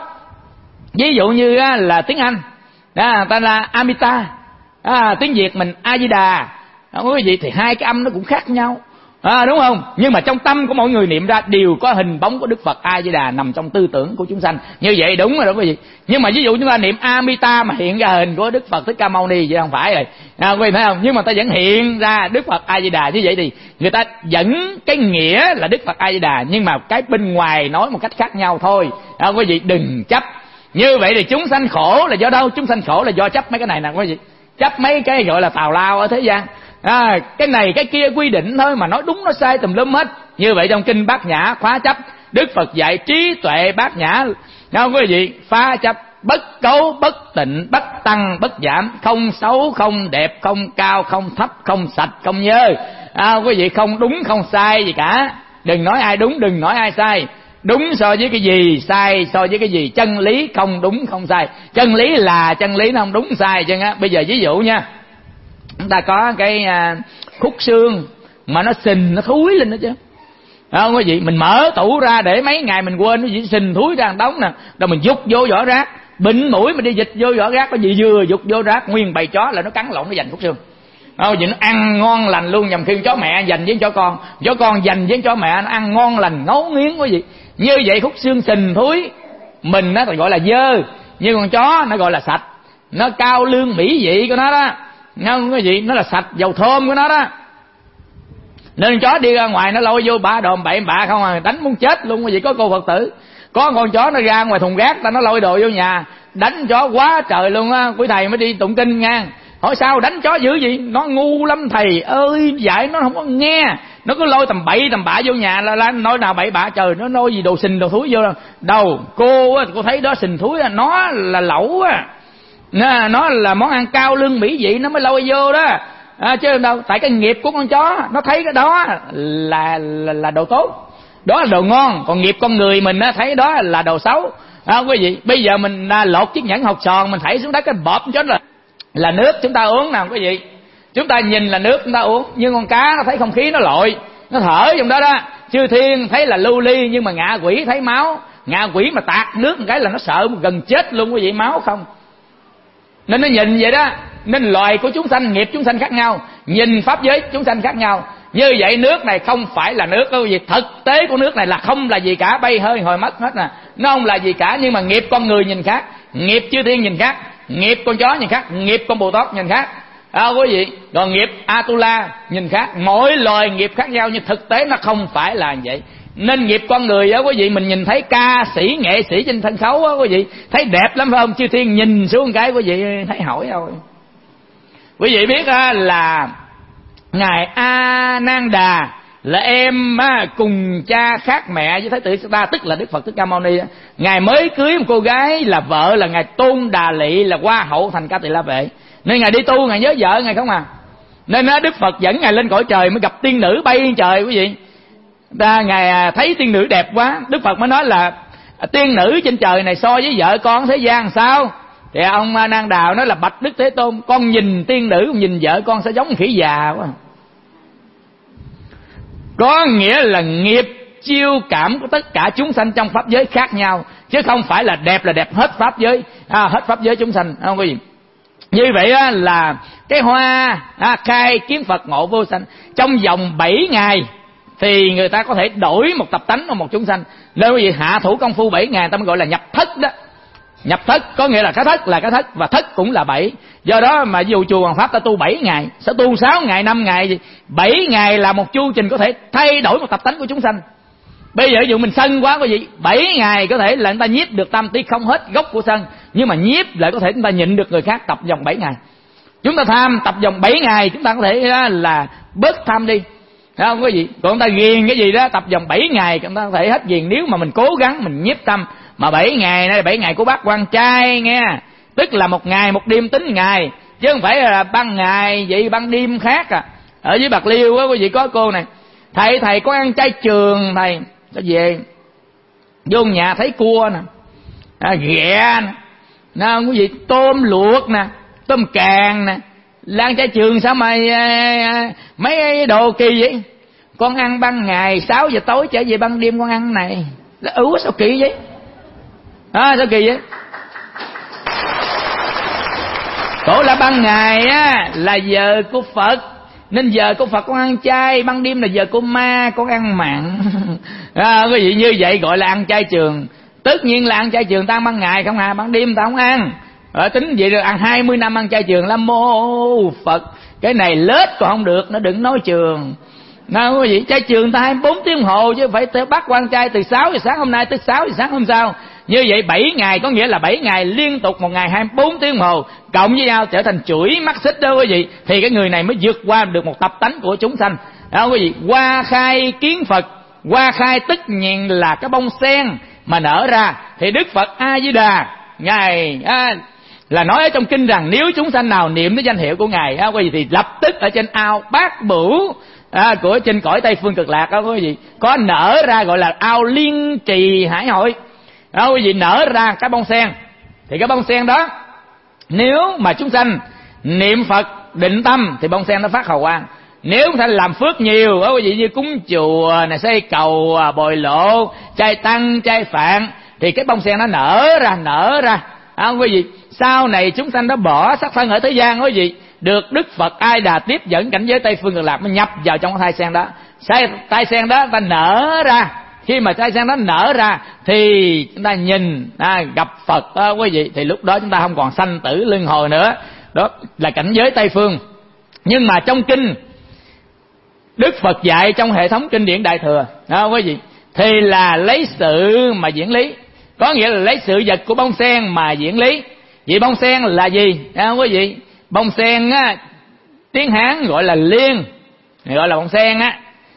Ví dụ như á, là tiếng Anh đó, ta là Amita, à, tiếng Việt mình A Di Đà, quý vị, thì hai cái âm nó cũng khác nhau. À, đúng không? Nhưng mà trong tâm của mọi người niệm ra đều có hình bóng của Đức Phật A Di Đà nằm trong tư tưởng của chúng sanh. Như vậy đúng rồi đó quý vị. Nhưng mà ví dụ chúng ta niệm Amita mà hiện ra hình của Đức Phật Thích Ca Mâu Ni vậy không phải rồi. À, quý vị thấy không? Nhưng mà ta vẫn hiện ra Đức Phật A Di Đà, như vậy thì người ta vẫn cái nghĩa là Đức Phật A Di Đà, nhưng mà cái bên ngoài nói một cách khác nhau thôi. À, quý vị đừng chấp. Như vậy thì chúng sanh khổ là do đâu? Chúng sanh khổ là do chấp mấy cái này nè quý vị. Chấp mấy cái gọi là tào lao ở thế gian. À, cái này cái kia quy định thôi mà nói đúng nó sai tùm lum hết. Như vậy trong kinh Bát Nhã khóa chấp, Đức Phật dạy trí tuệ bát nhã, không quý vị, phá chấp, bất cấu, bất tịnh, bất tăng, bất giảm, không xấu, không đẹp, không cao, không thấp, không sạch, không nhơ. À, quý vị, không đúng không sai gì cả. Đừng nói ai đúng, đừng nói ai sai. Đúng so với cái gì, sai so với cái gì. Chân lý không đúng không sai. Chân lý là chân lý, nó không đúng sai chứ á. Bây giờ ví dụ nha, chúng ta có cái à, khúc xương mà nó sình, nó thúi lên đó chứ. Không quý vị, mình mở tủ ra để mấy ngày mình quên, nó chỉ sình thúi ra một đống nè, rồi mình vụt vô vỏ rác, bệnh mũi mình đi dịch vô vỏ rác, có gì vừa vụt vô rác nguyên bầy chó là nó cắn lộn nó giành khúc xương. Không vậy, nó ăn ngon lành luôn, nhầm khi chó mẹ dành với chó con, chó con dành với chó mẹ, nó ăn ngon lành ngấu nghiến quý vị. Như vậy khúc xương sình thúi, mình nó gọi là dơ, nhưng con chó nó gọi là sạch, nó cao lương mỹ vị của nó đó. Không cái gì, nó là sạch, dầu thơm của nó đó. Nên chó đi ra ngoài nó lôi vô bả đồm bậy bạ không à, đánh muốn chết luôn. Cái gì có cô Phật tử, có con chó nó ra ngoài thùng rác, ta nó lôi đồ vô nhà, đánh chó quá trời luôn á. Quý thầy mới đi tụng kinh nha, hỏi sao đánh chó dữ gì, nó ngu lắm thầy ơi, dạy nó không có nghe. nó cứ lôi tầm bậy tầm bạ vô nhà là, là nói nào bậy bạ, trời nó nói gì đồ sình đồ thúi vô đâu. Cô á, cô thấy đó sình thúi á, nó là lẩu á, nó, nó là món ăn cao lương mỹ vị nó mới lôi vô đó. À, chứ đâu, tại cái nghiệp của con chó nó thấy cái đó là là, là đồ tốt, đó là đồ ngon. Còn nghiệp con người mình á, thấy đó là đồ xấu. À, quý vị, bây giờ mình à, lột chiếc nhẫn hột sòn mình thảy xuống đất cái bọp cho là là nước chúng ta uống nào quý vị. Chúng ta nhìn là nước chúng ta uống, nhưng con cá nó thấy không khí nó lội, nó thở trong đó đó. Chư thiên thấy là lưu ly, nhưng mà ngạ quỷ thấy máu. Ngạ quỷ mà tạt nước một cái là nó sợ gần chết luôn quý vị, máu không. Nên nó nhìn vậy đó. Nên loài của chúng sanh, nghiệp chúng sanh khác nhau, nhìn pháp giới chúng sanh khác nhau. Như vậy nước này không phải là nước đâu, vì thực tế của nước này là không là gì cả, bay hơi hồi mất hết nè, nó không là gì cả. Nhưng mà nghiệp con người nhìn khác, nghiệp chư thiên nhìn khác, nghiệp con chó nhìn khác, nghiệp con Bồ Tát nhìn khác. À, quý vị, còn nghiệp Atula nhìn khác. Mỗi loài nghiệp khác nhau, nhưng thực tế nó không phải là vậy. Nên nghiệp con người á quý vị, mình nhìn thấy ca sĩ nghệ sĩ trên sân khấu á quý vị, thấy đẹp lắm phải không? Chư thiên nhìn xuống cái quý vị thấy hỏi thôi. Quý vị biết á, là ngài A Nan Đà là em á, cùng cha khác mẹ với Thái tử Sa, tức là Đức Phật Thích Ca Mâu Ni. Ngài mới cưới một cô gái là vợ là ngài Tôn Đà Lị, là hoa hậu thành Ca Tỳ La Vệ. Nên ngài đi tu ngài nhớ vợ ngài không à. Nên á, Đức Phật dẫn ngài lên cõi trời mới gặp tiên nữ bay lên trời quý vị. Ta ngài thấy tiên nữ đẹp quá, Đức Phật mới nói là tiên nữ trên trời này so với vợ con thế gian sao? Thì ông A Nan Đà nói là bạch Đức Thế Tôn, con nhìn tiên nữ con nhìn vợ con sẽ giống khỉ già quá. Có nghĩa là nghiệp chiêu cảm của tất cả chúng sanh trong pháp giới khác nhau, chứ không phải là đẹp là đẹp hết pháp giới, à, hết pháp giới chúng sanh, không có gì. Như vậy á, là cái hoa à, khai kiến Phật ngộ vô sanh trong vòng bảy ngày thì người ta có thể đổi một tập tánh của một chúng sanh. Nên quý vị hạ thủ công phu bảy ngày ta mới gọi là nhập thất đó. Nhập thất có nghĩa là cái thất là cái thất, và thất cũng là bảy. Do đó mà dù chùa Hoàng Pháp ta tu bảy ngày, sẽ tu sáu ngày, năm ngày gì, bảy ngày là một chu trình có thể thay đổi một tập tánh của chúng sanh. Bây giờ ví dụ mình sân quá quý vị, bảy ngày có thể là người ta nhiếp được tam tí không hết gốc của sân, nhưng mà nhiếp lại có thể chúng ta nhịn được người khác tập vòng bảy ngày. Chúng ta tham tập vòng bảy ngày chúng ta có thể là bớt tham đi, thấy không quý vị? Còn ta ghiền cái gì đó tập vòng bảy ngày chúng ta có thể hết ghiền, nếu mà mình cố gắng mình nhiếp tâm. Mà bảy ngày này là bảy ngày của bác quan trai nghe, tức là một ngày một đêm tính ngày, chứ không phải là ban ngày vậy ban đêm khác à. Ở dưới Bạc Liêu á quý vị có cô này, thầy thầy có ăn chay trường, thầy nó về vô nhà thấy cua nè, à, ghẹ nè, nè quý vị, tôm luộc nè, tôm càng nè, lan chay trường sao mà à, mấy đồ kỳ vậy? Con ăn ban ngày sáu giờ tối trở về ban đêm con ăn này, là ủa sao kỳ vậy? À, sao kỳ vậy? Cổ là ban ngày á là giờ của Phật, nên giờ của Phật con ăn chay, ban đêm là giờ của ma con ăn mặn. À, quý vị, như vậy gọi là ăn chay trường. Tất nhiên là ăn chay trường ta ăn ban ngày không à, ban đêm ta không ăn. Ở tính vậy rồi ăn hai mươi năm ăn chay trường là mô Phật. Cái này lết còn không được, nó đừng nói trường. Nào quý vị, chay trường ta hai mươi bốn tiếng đồng hồ, chứ phải tới bắt quan chay từ sáu giờ sáng hôm nay tới sáu giờ sáng hôm sau. Như vậy bảy ngày có nghĩa là bảy ngày liên tục, một ngày hai mươi bốn tiếng đồng hồ cộng với nhau trở thành chuỗi mắt xích đó quý vị, thì cái người này mới vượt qua được một tập tánh của chúng sanh. Đó quý vị, hoa khai kiến Phật, hoa khai tức nhiên là cái bông sen mà nở ra, thì Đức Phật A Di Đà ngài à, là nói ở trong kinh rằng nếu chúng sanh nào niệm đến danh hiệu của ngài á quý vị, thì lập tức ở trên ao bát bửu à, của trên cõi Tây Phương Cực Lạc đó quý vị, có nở ra gọi là ao Liên Trì Hải Hội. Đó quý vị, nở ra cái bông sen, thì cái bông sen đó nếu mà chúng sanh niệm Phật định tâm thì bông sen nó phát hào quang. Nếu chúng sanh làm phước nhiều đó quý vị, như cúng chùa này, xây cầu, bồi lộ, chay tăng, chay phạn, thì cái bông sen nó nở ra nở ra à, quý vị, sau này chúng sanh đó bỏ sắc thân ở thế gian quý vị, được Đức Phật Ai Đà tiếp dẫn cảnh giới Tây Phương Cực Lạc, mới nhập vào trong cái thai sen đó. Thai sen đó ta nở ra, khi mà thai sen đó nở ra thì chúng ta nhìn à, gặp Phật đó, quý vị, thì lúc đó chúng ta không còn sanh tử luân hồi nữa. Đó là cảnh giới Tây Phương. Nhưng mà trong kinh Đức Phật dạy trong hệ thống kinh điển Đại Thừa đó, quý vị, thì là lấy sự mà diễn lý, có nghĩa là lấy sự vật của bông sen mà diễn lý. Vậy bông sen là gì đó, quý vị? Bông sen á, tiếng Hán gọi là liên, gọi là bông sen á.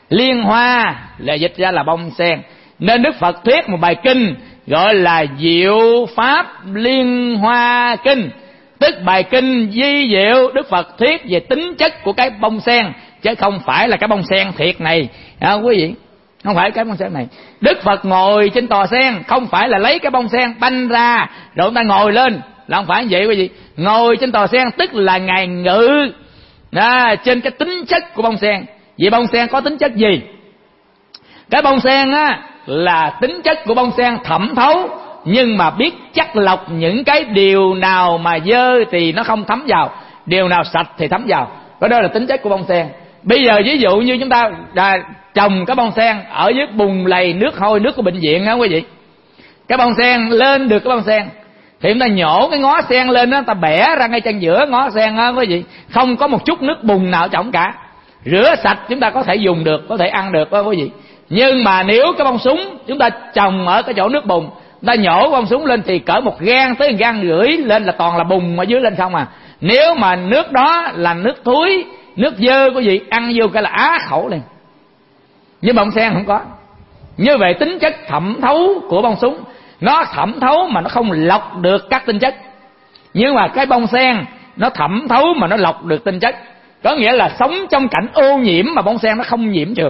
liên hoa là dịch ra là bông sen. Nên Đức Phật thuyết một bài kinh gọi là Diệu Pháp Liên Hoa Kinh, tức bài kinh vi diệu Đức Phật thuyết về tính chất của cái bông sen, chứ không phải là cái bông sen thiệt này à, quý vị, không phải cái bông sen này. Đức Phật ngồi trên tòa sen không phải là lấy cái bông sen banh ra rồi người ta ngồi lên, là không phải vậy quý vị. Ngồi trên tòa sen tức là ngài ngự à, trên cái tính chất của bông sen. Vậy bông sen có tính chất gì? Cái bông sen á là tính chất của bông sen thẩm thấu, nhưng mà biết chắc lọc những cái điều nào mà dơ thì nó không thấm vào, điều nào sạch thì thấm vào. Đó, đó là tính chất của bông sen. Bây giờ ví dụ như chúng ta à, trồng cái bông sen ở dưới bùn lầy nước hôi, nước của bệnh viện á quý vị. Cái bông sen lên được cái bông sen thì chúng ta nhổ cái ngó sen lên đó, ta bẻ ra ngay chân giữa ngó sen á quý vị, không có một chút nước bùn nào trỏng cả, rửa sạch chúng ta có thể dùng được, có thể ăn được đó quý vị. Nhưng mà nếu cái bông súng chúng ta trồng ở cái chỗ nước bùn, ta nhổ bông súng lên thì cỡ một gang tới một gang rưỡi lên là toàn là bùn ở dưới lên không à. Nếu mà nước đó là nước thúi, nước dơ quý vị, ăn vô cái là á khẩu liền. Nhưng bông sen không có. Như vậy tính chất thẩm thấu của bông súng, nó thẩm thấu mà nó không lọc được các tinh chất. Nhưng mà cái bông sen nó thẩm thấu mà nó lọc được tinh chất. Có nghĩa là sống trong cảnh ô nhiễm mà bông sen nó không nhiễm được.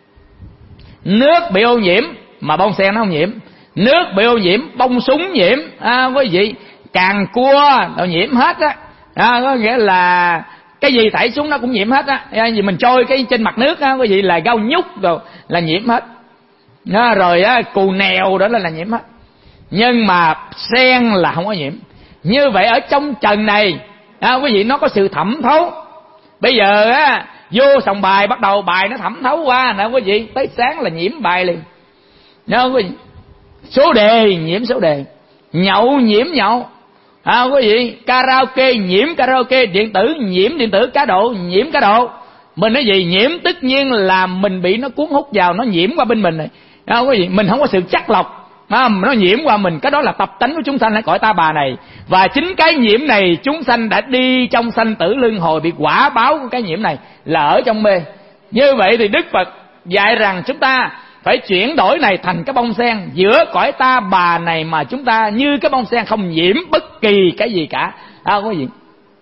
Nước bị ô nhiễm mà bông sen nó không nhiễm. Nước bị ô nhiễm, bông súng nhiễm à, quý vị, càng cua nó nhiễm hết á à, có nghĩa là cái gì thảy xuống nó cũng nhiễm hết á. Vì mình trôi cái trên mặt nước á quý vị, là gao nhúc rồi là nhiễm hết à, rồi á, cù nèo đó là, là nhiễm hết. Nhưng mà sen là không có nhiễm. Như vậy ở trong trần này à, quý vị, nó có sự thẩm thấu. Bây giờ á vô sòng bài, bắt đầu bài nó thẩm thấu qua nè quý vị, tới sáng là nhiễm bài liền. Nhớ quý vị, số đề nhiễm số đề, nhậu nhiễm nhậu à, quý vị, karaoke nhiễm karaoke, điện tử nhiễm điện tử, cá độ nhiễm cá độ. Mình nói gì nhiễm, tất nhiên là mình bị nó cuốn hút vào, nó nhiễm qua bên mình này à, quý vị, mình không có sự chắc lọc à, nó nhiễm qua mình. Cái đó là tập tánh của chúng sanh ở cõi ta bà này. Và chính cái nhiễm này chúng sanh đã đi trong sanh tử luân hồi, bị quả báo của cái nhiễm này là ở trong mê. Như vậy thì Đức Phật dạy rằng chúng ta phải chuyển đổi này thành cái bông sen giữa cõi ta bà này, mà chúng ta như cái bông sen không nhiễm bất kỳ cái gì cả à, quý vị.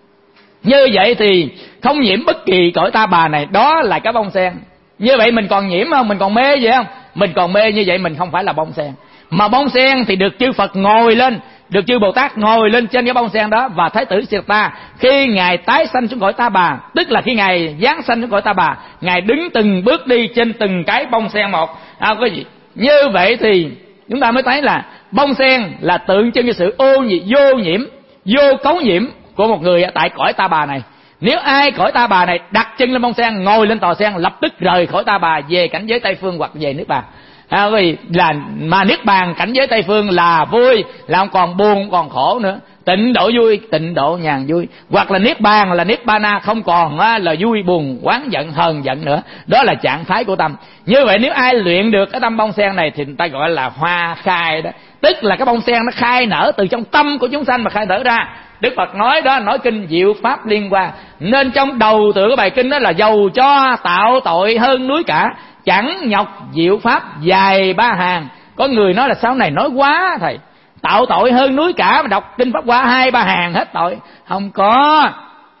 Như vậy thì không nhiễm bất kỳ cõi ta bà này, đó là cái bông sen. Như vậy mình còn nhiễm không? Mình còn mê vậy không? Mình còn mê, như vậy mình không phải là bông sen. Mà bông sen thì được chư Phật ngồi lên, được chư Bồ Tát ngồi lên trên cái bông sen đó. Và Thái tử Siddhartha khi ngài tái sanh xuống cõi ta bà, tức là khi ngài giáng sanh xuống cõi ta bà, ngài đứng từng bước đi trên từng cái bông sen một à, quý vị. Như vậy thì chúng ta mới thấy là bông sen là tượng trưng cho sự ô nhiễm, vô nhiễm, vô cấu nhiễm của một người tại cõi ta bà này. Nếu ai cõi ta bà này đặt chân lên bông sen, ngồi lên tòa sen, lập tức rời khỏi ta bà về cảnh giới Tây Phương hoặc về nước bà à, vì là mà niết bàn cảnh giới Tây Phương là vui, là không còn buồn, không còn khổ nữa, tịnh độ vui, tịnh độ nhàn vui. Hoặc là niết bàn là niết ba na, không còn á, là vui buồn oán giận hờn giận nữa. Đó là trạng thái của tâm. Như vậy nếu ai luyện được cái tâm bông sen này thì người ta gọi là hoa khai đó, tức là cái bông sen nó khai nở từ trong tâm của chúng sanh mà khai nở ra. Đức Phật nói đó, nói kinh Diệu Pháp Liên Hoa. Nên trong đầu tựa cái bài kinh đó là dầu cho tạo tội hơn núi cả, chẳng nhọc diệu pháp dài ba hàng. Có người nói là sau này nói quá thầy, tạo tội hơn núi cả mà đọc kinh Pháp Hoa hai ba hàng hết tội. Không có.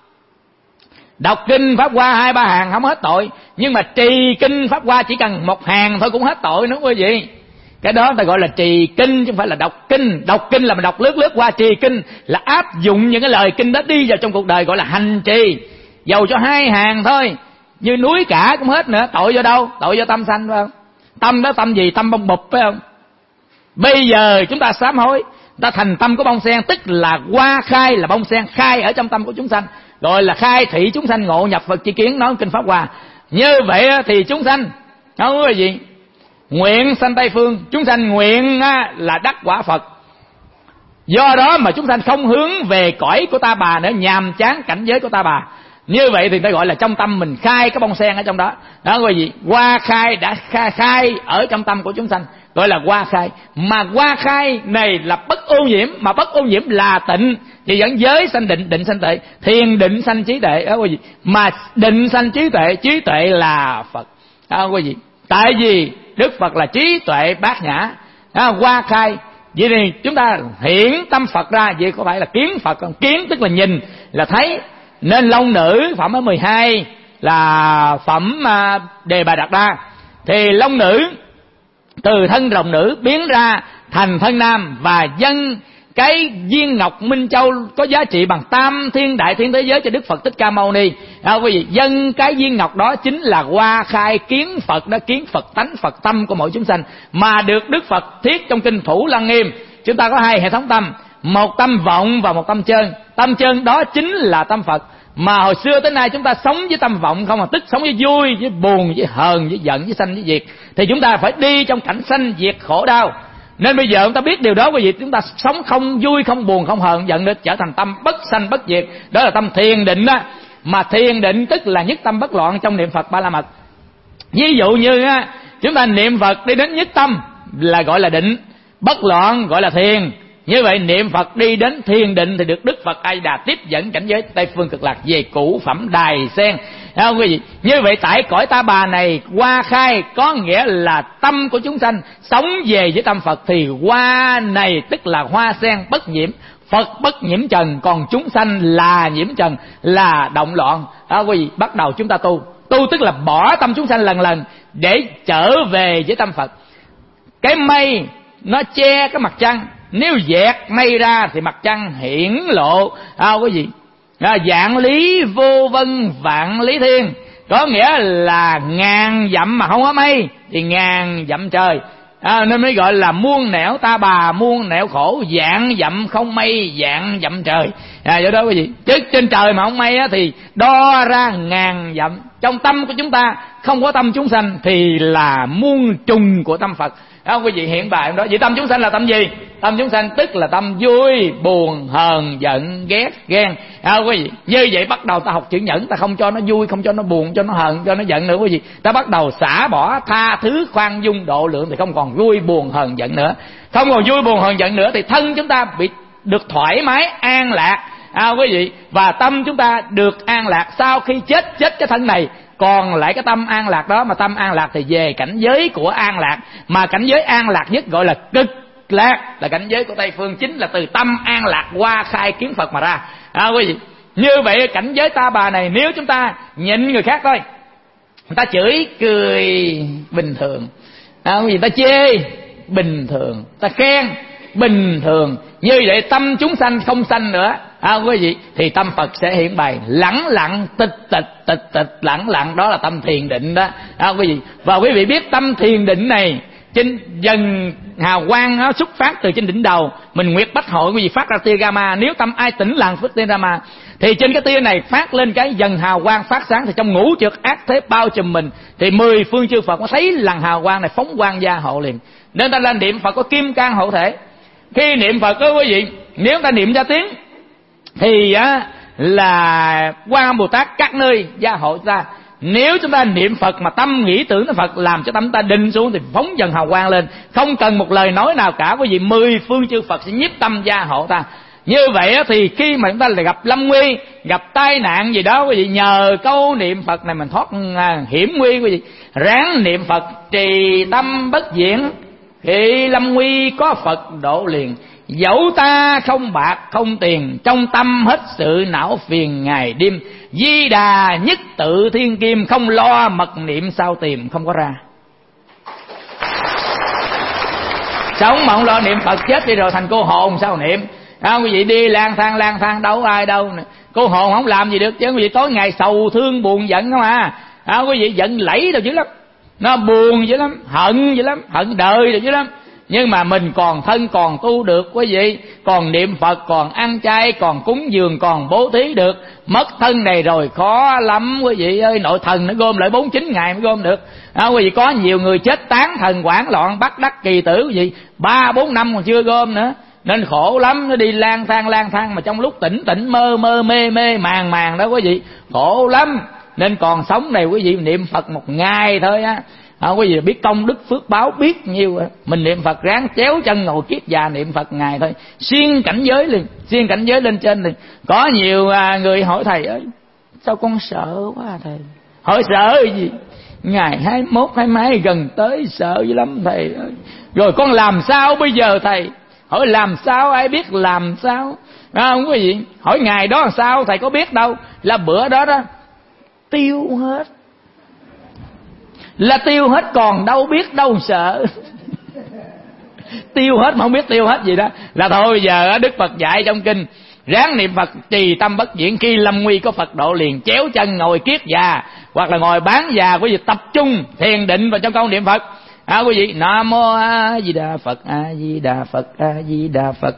Đọc kinh Pháp Hoa hai ba hàng không hết tội, nhưng mà trì kinh Pháp Hoa chỉ cần một hàng thôi cũng hết tội nữa quý vị. Cái đó ta gọi là trì kinh chứ không phải là đọc kinh. Đọc kinh là mình đọc lướt lướt qua, trì kinh là áp dụng những cái lời kinh đó đi vào trong cuộc đời, gọi là hành trì. Dầu cho hai hàng thôi, như núi cả cũng hết nữa. Tội do đâu? Tội do tâm sanh phải không? Tâm đó tâm gì? Tâm bông bụp phải không? Bây giờ chúng ta sám hối, ta thành tâm của bông sen, tức là hoa khai, là bông sen khai ở trong tâm của chúng sanh, gọi là khai thị chúng sanh ngộ nhập Phật chi kiến, nói kinh Pháp Hoa. Như vậy thì chúng sanh không có gì nguyện sanh Tây Phương, chúng sanh nguyện là đắc quả Phật. Do đó mà chúng sanh không hướng về cõi của ta bà nữa, nhàm chán cảnh giới của ta bà. Như vậy thì ta gọi là trong tâm mình khai cái bông sen ở trong đó. Đó quý vị, hoa khai đã khai, khai ở trong tâm của chúng sanh, gọi là hoa khai. Mà hoa khai này là bất ô nhiễm, mà bất ô nhiễm là tịnh, thì dẫn giới sanh định, định sanh tuệ, thiền định sanh trí tuệ. Đó quý vị, mà định sanh trí tuệ, trí tuệ là Phật. À, quý vị, tại vì Đức Phật là trí tuệ bát nhã, à, hoa khai. Vậy thì chúng ta hiển tâm Phật ra, vậy có phải là kiến Phật không? Kiến tức là nhìn, là thấy. Nên long nữ phẩm ở mười hai là phẩm à, Đề Bà Đạt Đa. Thì long nữ từ thân rồng nữ biến ra thành thân nam, và dâng cái viên ngọc Minh Châu có giá trị bằng tam thiên đại thiên thế giới cho Đức Phật Thích Ca Mâu Ni. À, quý vị, dâng cái viên ngọc đó chính là hoa khai kiến Phật đó, kiến Phật tánh Phật tâm của mỗi chúng sanh, mà được Đức Phật thiết trong kinh Thủ Lăng Nghiêm. Chúng ta có hai hệ thống tâm, một tâm vọng và một tâm chân. Tâm chân đó chính là tâm Phật. Mà hồi xưa tới nay chúng ta sống với tâm vọng không, mà tức sống với vui, với buồn, với hờn, với giận, với sanh, với diệt. Thì chúng ta phải đi trong cảnh sanh diệt khổ đau. Nên bây giờ chúng ta biết điều đó, quý vị, chúng ta sống không vui, không buồn, không hờn, giận được, trở thành tâm bất sanh bất diệt. Đó là tâm thiền định đó. Mà thiền định tức là nhất tâm bất loạn trong niệm Phật Ba La Mật. Ví dụ như á, chúng ta niệm Phật đi đến nhất tâm là gọi là định, bất loạn gọi là thiền. Như vậy niệm Phật đi đến thiền định thì được Đức Phật A Di Đà tiếp dẫn cảnh giới Tây Phương Cực Lạc về cửu phẩm Đài Sen. Không quý vị? Như vậy tại cõi Ta Bà này hoa khai có nghĩa là tâm của chúng sanh sống về với tâm Phật, thì hoa này tức là hoa sen bất nhiễm. Phật bất nhiễm trần, còn chúng sanh là nhiễm trần, là động loạn. Đó quý vị, bắt đầu chúng ta tu. Tu tức là bỏ tâm chúng sanh lần lần để trở về với tâm Phật. Cái mây nó che cái mặt trăng, nếu dẹt mây ra thì mặt trăng hiển lộ. À, quý vị, à, vạn lý vô vân vạn lý thiên, có nghĩa là ngàn dặm mà không có mây thì ngàn dặm trời. À, nên mới gọi là muôn nẻo Ta Bà muôn nẻo khổ, vạn dặm không mây vạn dặm trời. À, do đó quý vị, chứ trên trời mà không mây á, thì đo ra ngàn dặm. Trong tâm của chúng ta không có tâm chúng sanh thì là muôn trùng của tâm Phật. Đó, quý vị hiện bài đó. Vậy tâm chúng sanh là tâm gì? Tâm chúng sanh tức là tâm vui, buồn, hờn, giận, ghét, ghen. À, quý vị, như vậy bắt đầu ta học chữ nhẫn, ta không cho nó vui, không cho nó buồn, cho nó hờn, cho nó giận nữa quý vị. Ta bắt đầu xả bỏ, tha thứ, khoan dung, độ lượng thì không còn vui, buồn, hờn, giận nữa. Không còn vui, buồn, hờn, giận nữa thì thân chúng ta bị được thoải mái, an lạc. À, quý vị, và tâm chúng ta được an lạc. Sau khi chết, chết cái thân này còn lại cái tâm an lạc đó, mà tâm an lạc thì về cảnh giới của an lạc. Mà cảnh giới an lạc nhất gọi là cực lạc, là cảnh giới của Tây Phương, chính là từ tâm an lạc hoa khai kiến Phật mà ra. À, quý vị, như vậy cảnh giới Ta Bà này, nếu chúng ta nhịn người khác thôi, người ta chửi cười bình thường, à, quý vị, ta chê bình thường, ta khen bình thường, như vậy tâm chúng sanh không sanh nữa. À, quý vị, thì tâm Phật sẽ hiện bày lẳng lặng tịch tịch tịch tịch lẳng lặng, đó là tâm thiền định đó. À, quý vị, và quý vị biết tâm thiền định này trên dần hào quang nó xuất phát từ trên đỉnh đầu mình, nguyệt bách hội, quý vị, phát ra tia gamma. Nếu tâm ai tĩnh lặng phước tia gamma thì trên cái tia này phát lên cái dần hào quang phát sáng, thì trong ngũ trược ác thế bao trùm mình, thì mười phương chư Phật có thấy làn hào quang này phóng quang gia hộ liền. Nên ta lên niệm Phật có kim cang hộ thể. Khi niệm Phật đó quý vị, nếu ta niệm ra tiếng thì á là Quan Âm Bồ Tát các nơi gia hộ ta. Nếu chúng ta niệm Phật mà tâm nghĩ tưởng đến Phật, làm cho tâm ta định xuống thì phóng dần hào quang lên, không cần một lời nói nào cả, quý vị, mười phương chư Phật sẽ nhiếp tâm gia hộ ta. Như vậy thì khi mà chúng ta lại gặp lâm nguy, gặp tai nạn gì đó, quý vị, nhờ câu niệm Phật này mình thoát hiểm nguy. Quý vị ráng niệm Phật trì tâm bất diễn, khi lâm nguy có Phật độ liền. Dẫu ta không bạc không tiền, trong tâm hết sự não phiền ngày đêm. Di Đà nhất tự thiên kim, không lo mật niệm sao tìm không có ra. Sống mà không lo niệm Phật, chết đi rồi thành cô hồn sao niệm. À, quý vị đi lang thang lang thang đâu ai đâu. Cô hồn không làm gì được chứ, quý vị tối ngày sầu thương buồn giận không à. À, quý vị giận lẫy đâu dữ lắm, nó buồn dữ lắm, hận dữ lắm, hận đời rồi dữ lắm. Nhưng mà mình còn thân còn tu được quý vị, còn niệm Phật, còn ăn chay, còn cúng dường, còn bố thí được. Mất thân này rồi khó lắm quý vị ơi, nội thần nó gom lại bốn mươi chín ngày mới gom được. À, quý vị, có nhiều người chết tán thần hoảng loạn bắt đắc kỳ tử quý vị, ba bốn năm còn chưa gom nữa. Nên khổ lắm, nó đi lang thang lang thang mà trong lúc tỉnh tỉnh mơ mơ mê mê màng màng đó quý vị, khổ lắm. Nên còn sống này quý vị niệm Phật một ngày thôi á. À, quý vị biết công đức phước báo biết nhiêu. Mình niệm Phật ráng chéo chân ngồi kiết già niệm Phật ngày thôi, xuyên cảnh giới liền, xuyên cảnh giới lên trên liền. Có nhiều à, người hỏi thầy ơi, sao con sợ quá thầy? Hỏi sợ gì? ngày hai mốt hai mấy gần tới sợ dữ lắm thầy ơi. Rồi con làm sao bây giờ thầy? Hỏi làm sao ai biết làm sao? À, không có gì. Hỏi ngày đó làm sao thầy có biết đâu. Là bữa đó đó tiêu hết. Là tiêu hết còn đâu biết đâu sợ. Tiêu hết mà không biết tiêu hết gì đó. Là thôi bây giờ Đức Phật dạy trong kinh, ráng niệm Phật trì tâm bất diễn, khi lâm nguy có Phật độ liền, chéo chân ngồi kiết già hoặc là ngồi bán già, quý vị tập trung thiền định vào trong câu niệm Phật. À, quý vị Nam mô A Di Đà Phật, A Di Đà Phật, A Di Đà Phật,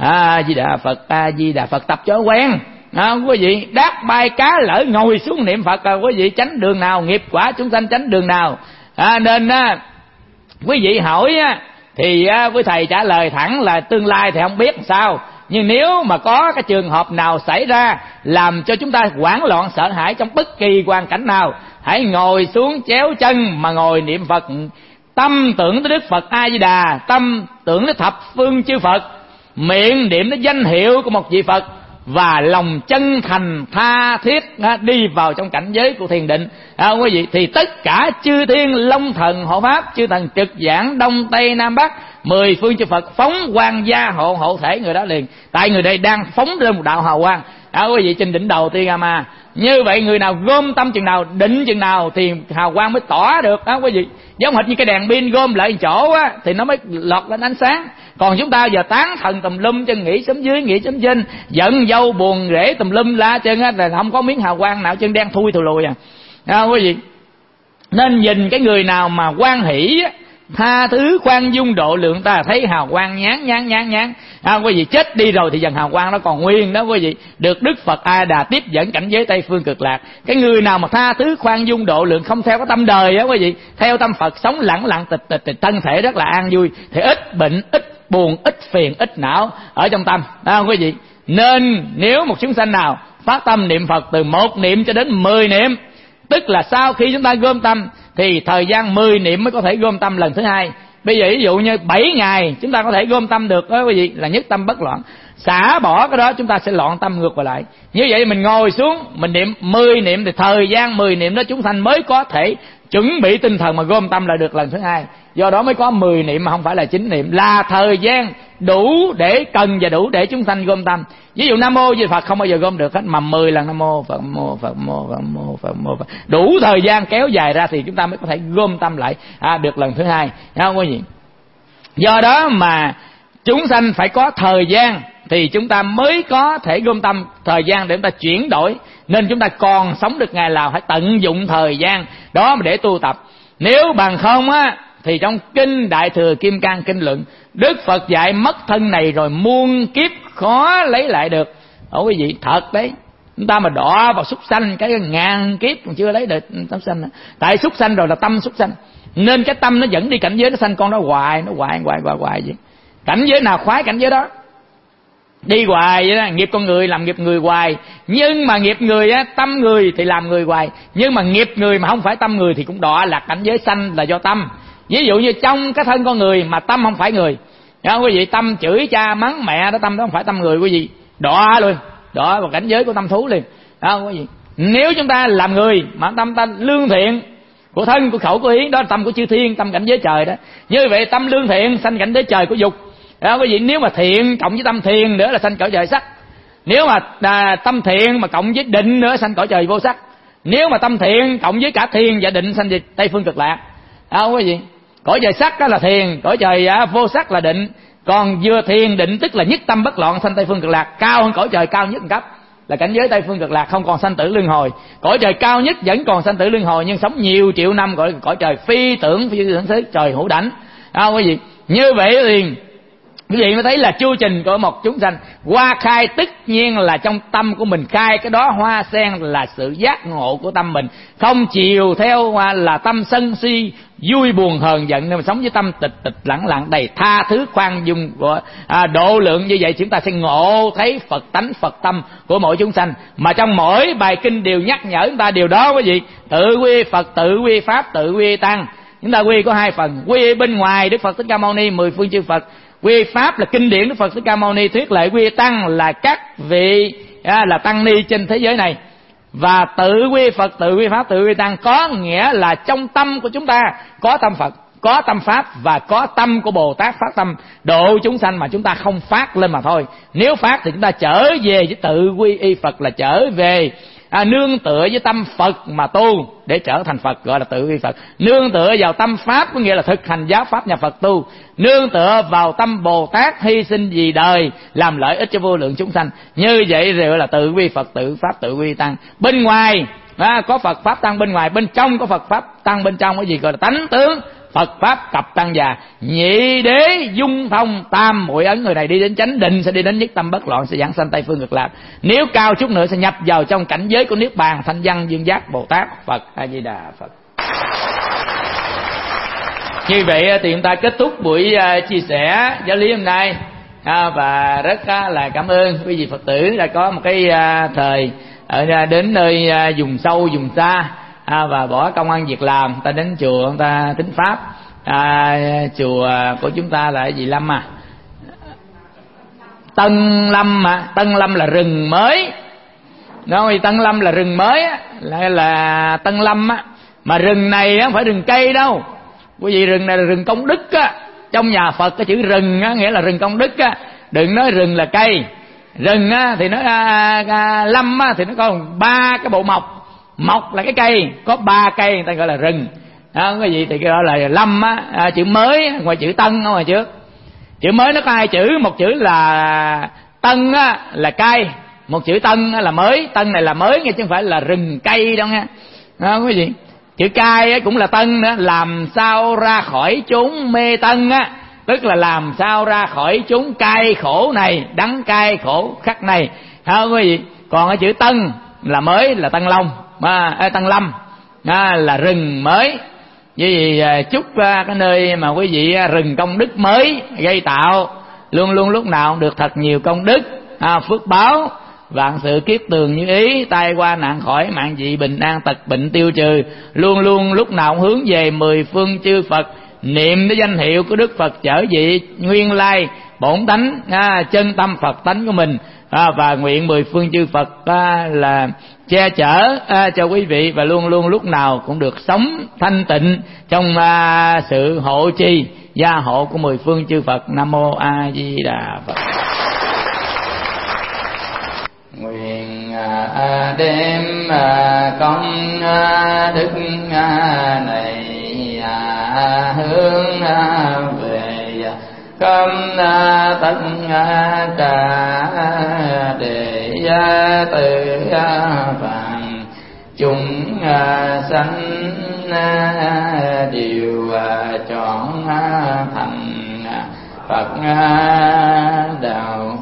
A Di Đà Phật, A Di Đà Phật, tập cho quen. À, quý vị đáp bay cá lỡ ngồi xuống niệm Phật, à, quý vị tránh đường nào, nghiệp quả chúng sanh tránh đường nào. À, nên à, quý vị hỏi á, thì à, quý thầy trả lời thẳng là tương lai thì không biết sao, nhưng nếu mà có cái trường hợp nào xảy ra làm cho chúng ta hoảng loạn sợ hãi trong bất kỳ hoàn cảnh nào, hãy ngồi xuống chéo chân mà ngồi niệm Phật, tâm tưởng tới Đức Phật A Di Đà, tâm tưởng tới thập phương chư Phật, miệng niệm tới danh hiệu của một vị Phật, và lòng chân thành tha thiết đi vào trong cảnh giới của thiền định. À, quý vị, thì tất cả chư thiên long thần hộ pháp, chư thần trực giảng đông tây nam bắc, mười phương chư Phật phóng quang gia hộ hộ thể người đó liền. Tại người đây đang phóng lên một đạo hào quang. À, quý vị, trên đỉnh đầu tiên ama. Như vậy người nào gom tâm chừng nào, định chừng nào thì hào quang mới tỏa được đó quý vị. Giống hệt như cái đèn pin gom lại chỗ á thì nó mới lọt lên ánh sáng. Còn chúng ta giờ tán thần tùm lum chân, nghĩ sớm dưới nghĩ sớm trên, giận dâu buồn rễ tùm lum la chân á, là không có miếng hào quang nào, chân đen thui thù lùi à. À, quý vị, nên nhìn cái người nào mà hoan hỷ, tha thứ, khoan dung độ lượng, ta thấy hào quang nhán nhán nhán nhán. À, quý vị, chết đi rồi thì dần hào quang nó còn nguyên đó quý vị, được Đức Phật A Đà tiếp dẫn cảnh giới Tây phương cực lạc. Cái người nào mà tha thứ, khoan dung độ lượng, không theo cái tâm đời á quý vị, theo tâm Phật, sống lẳng lặng tịch tịch tịch, thân thể rất là an vui, thì ít bệnh, ít buồn, ít phiền, ít não ở trong tâm đó quý vị. Nên nếu một chúng sanh nào phát tâm niệm Phật từ một niệm cho đến mười niệm, tức là sau khi chúng ta gom tâm thì thời gian mười niệm mới có thể gom tâm lần thứ hai. Bây giờ ví dụ như bảy ngày chúng ta có thể gom tâm được đó quý vị, là nhất tâm bất loạn. Xả bỏ cái đó chúng ta sẽ loạn tâm ngược vào lại. Như vậy mình ngồi xuống mình niệm mười niệm thì thời gian mười niệm đó chúng sanh mới có thể chuẩn bị tinh thần mà gom tâm lại được lần thứ hai. Do đó mới có mười niệm mà không phải là chín niệm, là thời gian đủ để cần và đủ để chúng sanh gom tâm. Ví dụ Nam mô Di Phật không bao giờ gom được hết, mà mười lần Nam mô Phật mô Phật mô Phật mô Phật mô Phật, đủ thời gian kéo dài ra thì chúng ta mới có thể gom tâm lại à, được lần thứ hai. Không có gì. Do đó mà chúng sanh phải có thời gian thì chúng ta mới có thể gom tâm, thời gian để chúng ta chuyển đổi. Nên chúng ta còn sống được ngày nào phải tận dụng thời gian đó mà để tu tập. Nếu bằng không á thì trong kinh Đại Thừa Kim Cang Kinh Luận, Đức Phật dạy mất thân này rồi muôn kiếp khó lấy lại được. Ủa quý vị, thật đấy. Chúng ta mà đọa vào súc sanh cái ngàn kiếp còn chưa lấy được tâm sanh. Tại súc sanh rồi là tâm súc sanh, nên cái tâm nó dẫn đi cảnh giới nó sanh con nó hoài, nó hoài hoài hoài hoài vậy. Cảnh giới nào khoái cảnh giới đó, đi hoài vậy đó. Nghiệp con người làm nghiệp người hoài, nhưng mà nghiệp người á, tâm người thì làm người hoài. Nhưng mà nghiệp người mà không phải tâm người thì cũng đọa lạc cảnh giới sanh là do tâm. Ví dụ như trong cái thân con người mà tâm không phải người, đó, quý vị, tâm chửi cha mắng mẹ đó, tâm đó không phải tâm người quý vị, đọa luôn, đọa vào cảnh giới của tâm thú liền. Đó, quý vị, nếu chúng ta làm người mà tâm ta lương thiện, của thân của khẩu của ý, đó là tâm của chư thiên, tâm cảnh giới trời đó. Như vậy tâm lương thiện sanh cảnh giới trời của dục. Đó quý vị, nếu mà thiện cộng với tâm thiền nữa là sanh cõi trời sắc. Nếu mà à, tâm thiện mà cộng với định nữa sanh cõi trời vô sắc. Nếu mà tâm thiện cộng với cả thiền và định sanh về Tây phương cực lạc. Đó quý vị, cõi trời sắc đó là thiền, cõi trời à, vô sắc là định. Còn vừa thiền định tức là nhất tâm bất loạn sanh Tây phương cực lạc, cao hơn cõi trời cao nhất một cấp, là cảnh giới Tây phương cực lạc, không còn sanh tử luân hồi. Cõi trời cao nhất vẫn còn sanh tử luân hồi, nhưng sống nhiều triệu năm, gọi là cõi trời phi tưởng phi tưởng xứ, trời hữu đảnh. À, quý vị, như vậy thì quý vị mới thấy là chu trình của một chúng sanh. Hoa khai tất nhiên là trong tâm của mình khai cái đó hoa sen là sự giác ngộ của tâm mình, không chiều theo là tâm sân si vui buồn hờn giận, nên mà sống với tâm tịch tịch lẳng lặng đầy tha thứ khoan dung của à, độ lượng. Như vậy chúng ta sẽ ngộ thấy Phật tánh Phật tâm của mỗi chúng sanh. Mà trong mỗi bài kinh đều nhắc nhở chúng ta điều đó quý vị. Tự quy Phật, tự quy Pháp, tự quy Tăng. Chúng ta quy có hai phần: quy bên ngoài Đức Phật Thích Ca Mâu Ni, mười phương chư Phật; quy Pháp là kinh điển Đức Phật Thích Ca Mâu Ni thuyết lại; quy Tăng là các vị à, là tăng ni trên thế giới này. Và tự quy Phật, tự quy Pháp, tự quy Tăng có nghĩa là trong tâm của chúng ta có tâm Phật, có tâm Pháp và có tâm của Bồ Tát phát tâm độ chúng sanh, mà chúng ta không phát lên mà thôi. Nếu phát thì chúng ta trở về với tự quy y Phật, là trở về à, nương tựa với tâm Phật mà tu để trở thành Phật, gọi là tự quy Phật. Nương tựa vào tâm Pháp có nghĩa là thực hành giáo pháp nhà Phật tu. Nương tựa vào tâm Bồ Tát hy sinh vì đời, làm lợi ích cho vô lượng chúng sanh. Như vậy rồi gọi là tự quy Phật, tự Pháp, tự quy Tăng. Bên ngoài à, có Phật Pháp Tăng bên ngoài, bên trong có Phật Pháp Tăng bên trong, cái gì gọi là tánh tướng Phật Pháp cập Tăng già. Nhị đế dung thông tam muội ấn, người này đi đến chánh định sẽ đi đến nhất tâm bất loạn, sẽ giảng sanh Tây phương cực lạc. Nếu cao chút nữa sẽ nhập vào trong cảnh giới của niết bàn, thanh văn dương giác Bồ Tát Phật A Di Đà Phật. Như vậy thì chúng ta kết thúc buổi uh, chia sẻ giáo lý hôm nay, à, và rất uh, là cảm ơn quý vị Phật tử đã có một cái uh, thời ở uh, đến nơi uh, vùng sâu vùng xa, à, và bỏ công ăn việc làm, ta đến chùa người ta tính pháp. À, chùa của chúng ta là cái gì Lâm à? Tân Lâm mà, Tân Lâm là rừng mới. Nói Tân Lâm là rừng mới á, là, là Tân Lâm á. Mà rừng này không phải rừng cây đâu. Quý vị, rừng này là rừng công đức á. Trong nhà Phật cái chữ rừng á nghĩa là rừng công đức á. Đừng nói rừng là cây. Rừng á thì nó à, à, Lâm á thì nó có ba cái bộ mọc. Mọc là cái cây, có ba cây người ta gọi là rừng. Đó, cái gì thì gọi là Lâm á, à, chữ mới ngoài chữ Tân ở ngoài trước. Chữ mới nó có hai chữ, một chữ là Tân á là cây, một chữ Tân là mới. Tân này là mới nghe chứ không phải là rừng cây đâu nha. Đó, cái gì? Chữ cai cũng là Tân nữa, làm sao ra khỏi chốn mê tân á, tức là làm sao ra khỏi chốn cay khổ này, đắng cay khổ khắc này. Đó, cái gì? Còn cái chữ Tân là mới, là Tân Long. À, Tân Lâm à, là rừng mới. Vì à, chúc à, cái nơi mà quý vị à, rừng công đức mới gây tạo luôn luôn lúc nào được thật nhiều công đức, à, phước báo, vạn sự kiết tường như ý, tai qua nạn khỏi, mạng dị bình an, tật bệnh tiêu trừ, luôn luôn lúc nào cũng hướng về mười phương chư Phật, niệm cái danh hiệu của Đức Phật trở vị nguyên lai bổn tánh, à, chân tâm Phật tánh của mình. À, và nguyện mười phương chư Phật à, là che chở à, cho quý vị, và luôn luôn lúc nào cũng được sống thanh tịnh trong à, sự hộ trì gia hộ của mười phương chư Phật. Nam mô A Di Đà Phật. Nguyện à, đem à, công à, đức à, này à, hướng à, về khâm à, tất à, cả để à, từ à, vàng chúng à, sanh à, đều à, chọn à, thành à, Phật à, đạo.